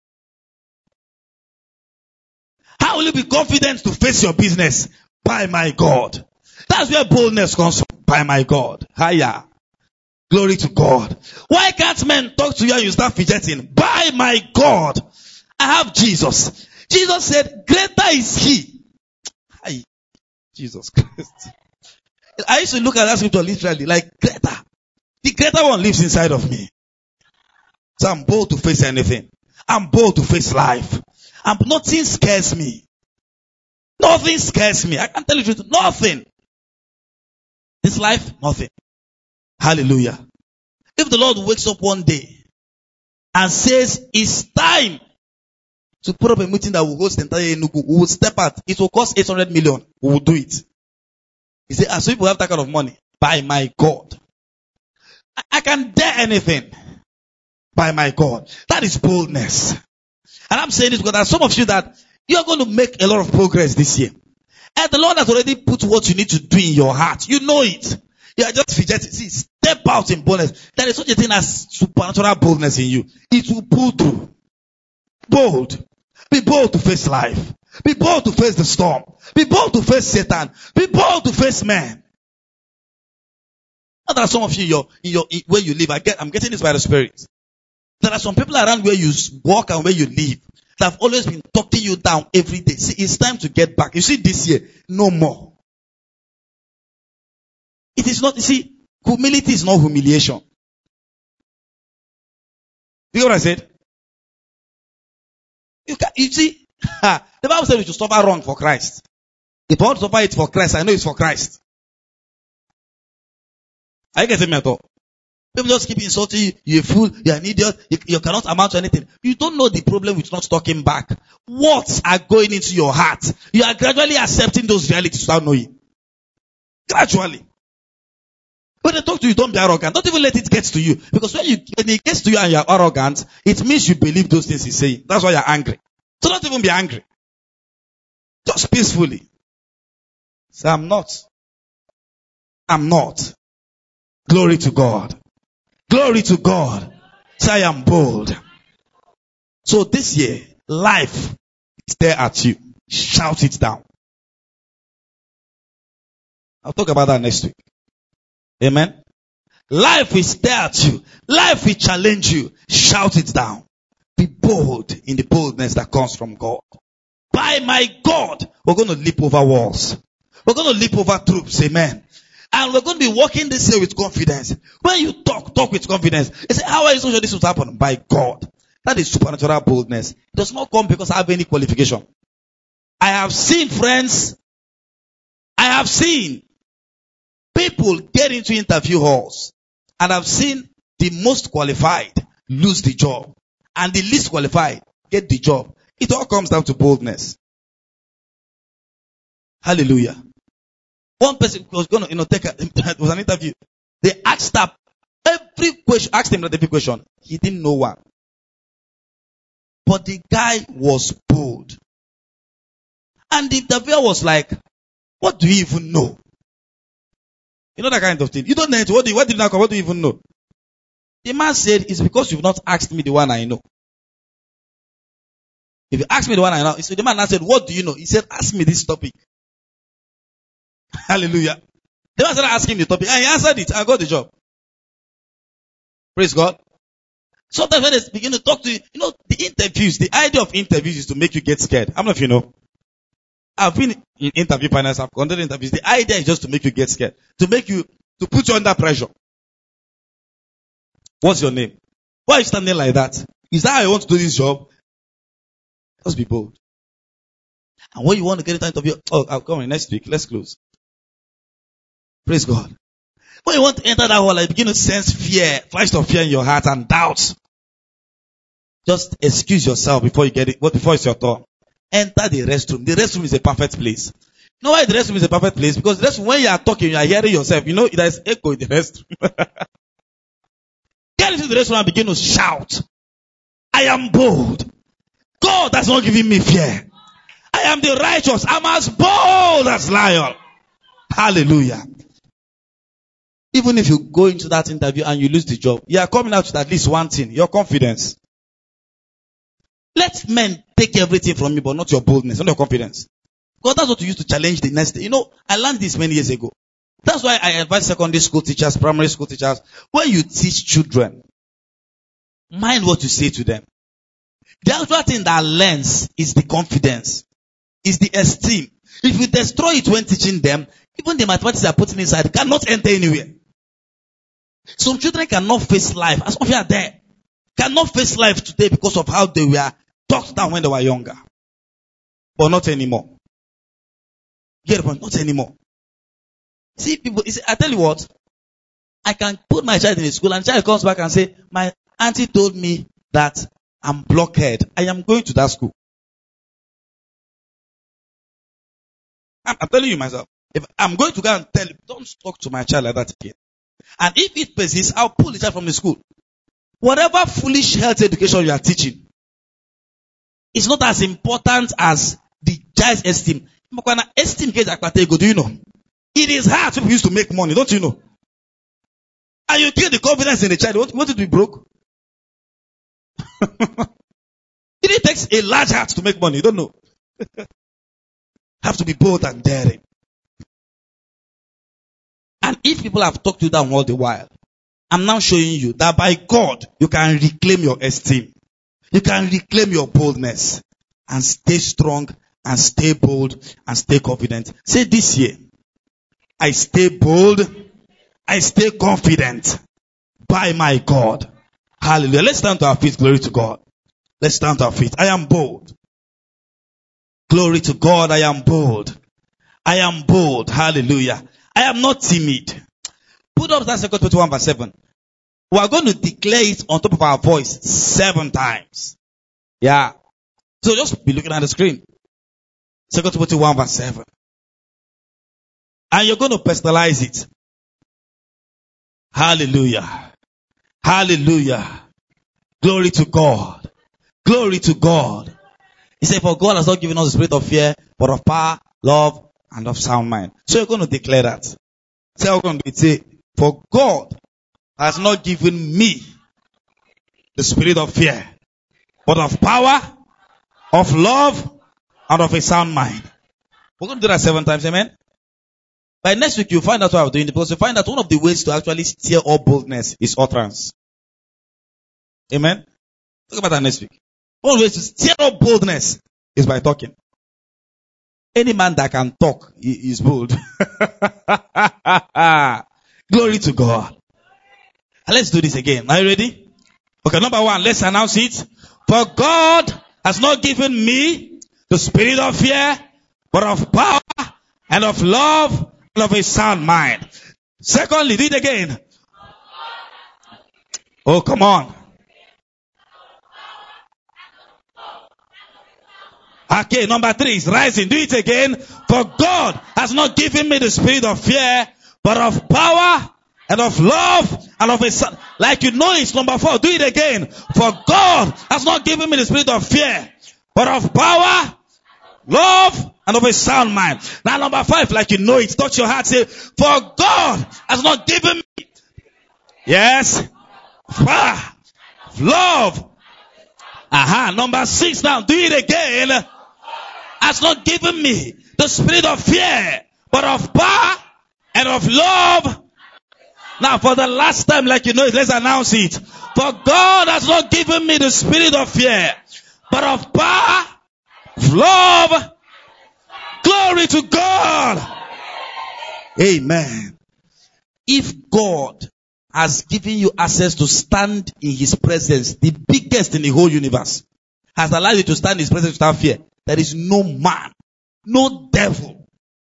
How will you be confident to face your business? By my God. That's where boldness comes from. By my God. Higher. Glory to God. Why can't men talk to you and you start fidgeting? By my God. I have Jesus. Jesus said, greater is he. Hi. Jesus Christ. I used to look at that scripture literally like greater. The greater one lives inside of me. So I'm bold to face anything. I'm bold to face life. And nothing scares me. Nothing scares me. I can tell you the truth. Nothing. This life, nothing. Hallelujah. If the Lord wakes up one day and says, it's time to put up a meeting that will host the entire Enugu, we will step out. It will cost 800 million. We will do it. He said, as people have that kind of money, by my God. I can dare anything. By my God. That is boldness. And I'm saying this because there are some of you that you are going to make a lot of progress this year. And the Lord has already put what you need to do in your heart. You know it. You are just fidgeting. See, step out in boldness. There is such a thing as supernatural boldness in you. It will pull through. Bold. Be bold to face life. Be bold to face the storm. Be bold to face Satan. Be bold to face man. And there are some of you where you live. I'm getting this by the Spirit. There are some people around where you walk and where you live that have always been talking you down every day. See, it's time to get back. You see, this year, no more. It is not, you see, humility is not humiliation. You know what I said? You see, the Bible says we should suffer wrong for Christ. If I want to suffer it for Christ, I know it's for Christ. Are you getting me at all? People just keep insulting you. You're a fool. You're an idiot. You cannot amount to anything. You don't know the problem with not talking back. Words are going into your heart. You are gradually accepting those realities without knowing. Gradually. When they talk to you, don't be arrogant. Don't even let it get to you. Because when it gets to you and you're arrogant, it means you believe those things he's saying. That's why you're angry. So don't even be angry. Just peacefully. Say, I'm not. I'm not. Glory to God. Glory to God. Say, I am bold. So this year, life is there at you. Shout it down. I'll talk about that next week. Amen. Life will stare at you. Life will challenge you. Shout it down. Be bold in the boldness that comes from God. By my God, we're going to leap over walls. We're going to leap over troops. Amen. And we're going to be walking this year with confidence. When you talk with confidence. You say, how are you so sure this will happen? By God. That is supernatural boldness. It does not come because I have any qualification. I have seen friends. I have seen people get into interview halls. And I've seen the most qualified lose the job. And the least qualified get the job. It all comes down to boldness. Hallelujah. One person was going to, it was an interview. They asked him every question. He didn't know one. But the guy was bold. And the interviewer was like, what do you even know? You know that kind of thing. You don't know it. What do you even know? The man said, it's because you've not asked me the one I know. If you ask me the one I know, the man said, what do you know? He said, ask me this topic. Hallelujah. The man started asking the topic and he answered it and got the job. Praise God. Sometimes when they begin to talk to you, the interviews, the idea of interviews is to make you get scared. How many of you know? I've been in interview panels, I've conducted interviews. The idea is just to make you get scared. To put you under pressure. What's your name? Why are you standing like that? Is that how you want to do this job? Just be bold. And when you want to get into an interview, I'll come in next week. Let's close. Praise God. When you want to enter that hall, you begin to sense fear, flash of fear in your heart and doubts. Just excuse yourself before you get it. Before it's your turn. Enter the restroom. The restroom is a perfect place. You know why the restroom is a perfect place? Because the restroom, when you are talking, you are hearing yourself. There is echo in the restroom. Get into the restroom and begin to shout. I am bold. God has not given me fear. I am the righteous. I'm as bold as lion. Hallelujah. Even if you go into that interview and you lose the job, you are coming out with at least one thing, your confidence. Let men take everything from you, but not your boldness, not your confidence. Because that's what you use to challenge the next day. I learned this many years ago. That's why I advise secondary school teachers, primary school teachers, when you teach children, mind what you say to them. The actual thing that learns is the confidence, is the esteem. If you destroy it when teaching them, even the mathematics they are putting inside cannot enter anywhere. Some children cannot face life. As of you are there, cannot face life today because of how they were talked down when they were younger. But not anymore. Get the point? Not anymore. See, people, I tell you what, I can put my child in a school and the child comes back and say, my auntie told me that I'm blockhead. I am going to that school. I'm telling you myself. If I'm going to go and tell you, don't talk to my child like that again. And if it persists, I'll pull the child from the school. Whatever foolish health education you are teaching is not as important as the child's esteem. Do you know? It is hard for people to make money, don't you know? And you kill the confidence in the child. Want it to be broke? It takes a large heart to make money, you don't know. Have to be bold and daring. And if people have talked you down all the while, I'm now showing you that by God, you can reclaim your esteem. You can reclaim your boldness and stay strong and stay bold and stay confident. Say this year, I stay bold, I stay confident by my God. Hallelujah. Let's stand to our feet. Glory to God. Let's stand to our feet. I am bold. Glory to God. I am bold. I am bold. Hallelujah. I am not timid. Put up that 2 Timothy 1 verse 7. We are going to declare it on top of our voice 7 times. Yeah. So just be looking at the screen. 2 Timothy 1 verse 7. And you're going to personalize it. Hallelujah. Hallelujah. Glory to God. Glory to God. He said, for God has not given us the spirit of fear, but of power, love, and of sound mind. So you're going to declare that. Say, we're going to say, for God has not given me the spirit of fear, but of power, of love, and of a sound mind. We're going to do that 7 times, amen? By next week, you'll find out what I'm doing, because you'll find that one of the ways to actually steer all boldness is utterance. Amen? Talk about that next week. One way to steer up boldness is by talking. Any man that can talk is bold. Glory to God. And let's do this again. Are you ready? Okay, number 1, let's announce it. For God has not given me the spirit of fear, but of power and of love and of a sound mind. Secondly, do it again. Oh, come on. Okay, number 3 is rising. Do it again. For God has not given me the spirit of fear, but of power and of love and of a son. Like you know it's number 4. Do it again. For God has not given me the spirit of fear, but of power, love, and of a sound mind. Now number 5, like you know it. Touch your heart. Say, for God has not given me. Yes. Power, love. Number 6 now. Do it again. Has not given me the spirit of fear, but of power and of love Now, for the last time, like you know it, let's announce it. For God has not given me the spirit of fear, but of power, of love. Glory to God. Amen. If God has given you access to stand in His presence, the biggest in the whole universe, has allowed you to stand in His presence without fear, there is no man, no devil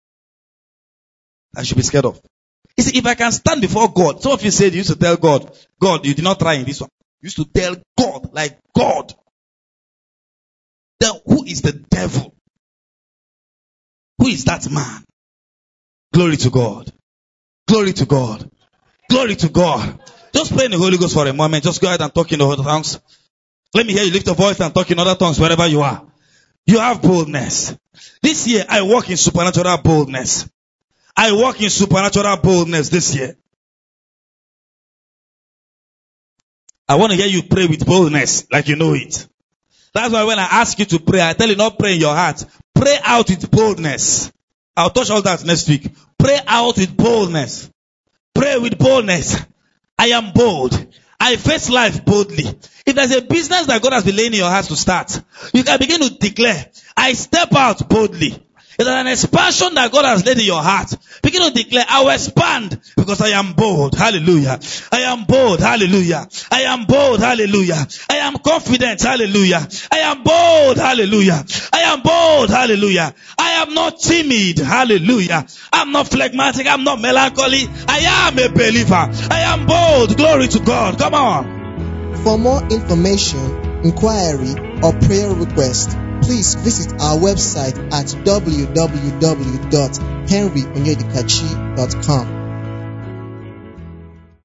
I should be scared of. You see, if I can stand before God, some of you said you used to tell God, God, you did not try in this one. You used to tell God, like God. Then who is the devil? Who is that man? Glory to God. Glory to God. Glory to God. Just pray in the Holy Ghost for a moment. Just go ahead and talk in other tongues. Let me hear you lift your voice and talk in other tongues wherever you are. You have boldness. This year, I walk in supernatural boldness. I walk in supernatural boldness this year. I want to hear you pray with boldness like you know it. That's why when I ask you to pray, I tell you not pray in your heart. Pray out with boldness. I'll touch all that next week. Pray out with boldness. Pray with boldness. I am bold. I face life boldly. If there's a business that God has been laying in your heart to start, you can begin to declare, I step out boldly. If there's an expansion that God has laid in your heart, begin to declare, I will expand because I am bold. Hallelujah. I am bold. Hallelujah. I am bold. Hallelujah. I am confident. Hallelujah. I am bold. Hallelujah. I am bold. Hallelujah. I am not timid. Hallelujah. I'm not phlegmatic. I'm not melancholy. I am a believer. I am bold. Glory to God. Come on. For more information, inquiry, or prayer request, please visit our website at www.henryonyedikachi.com.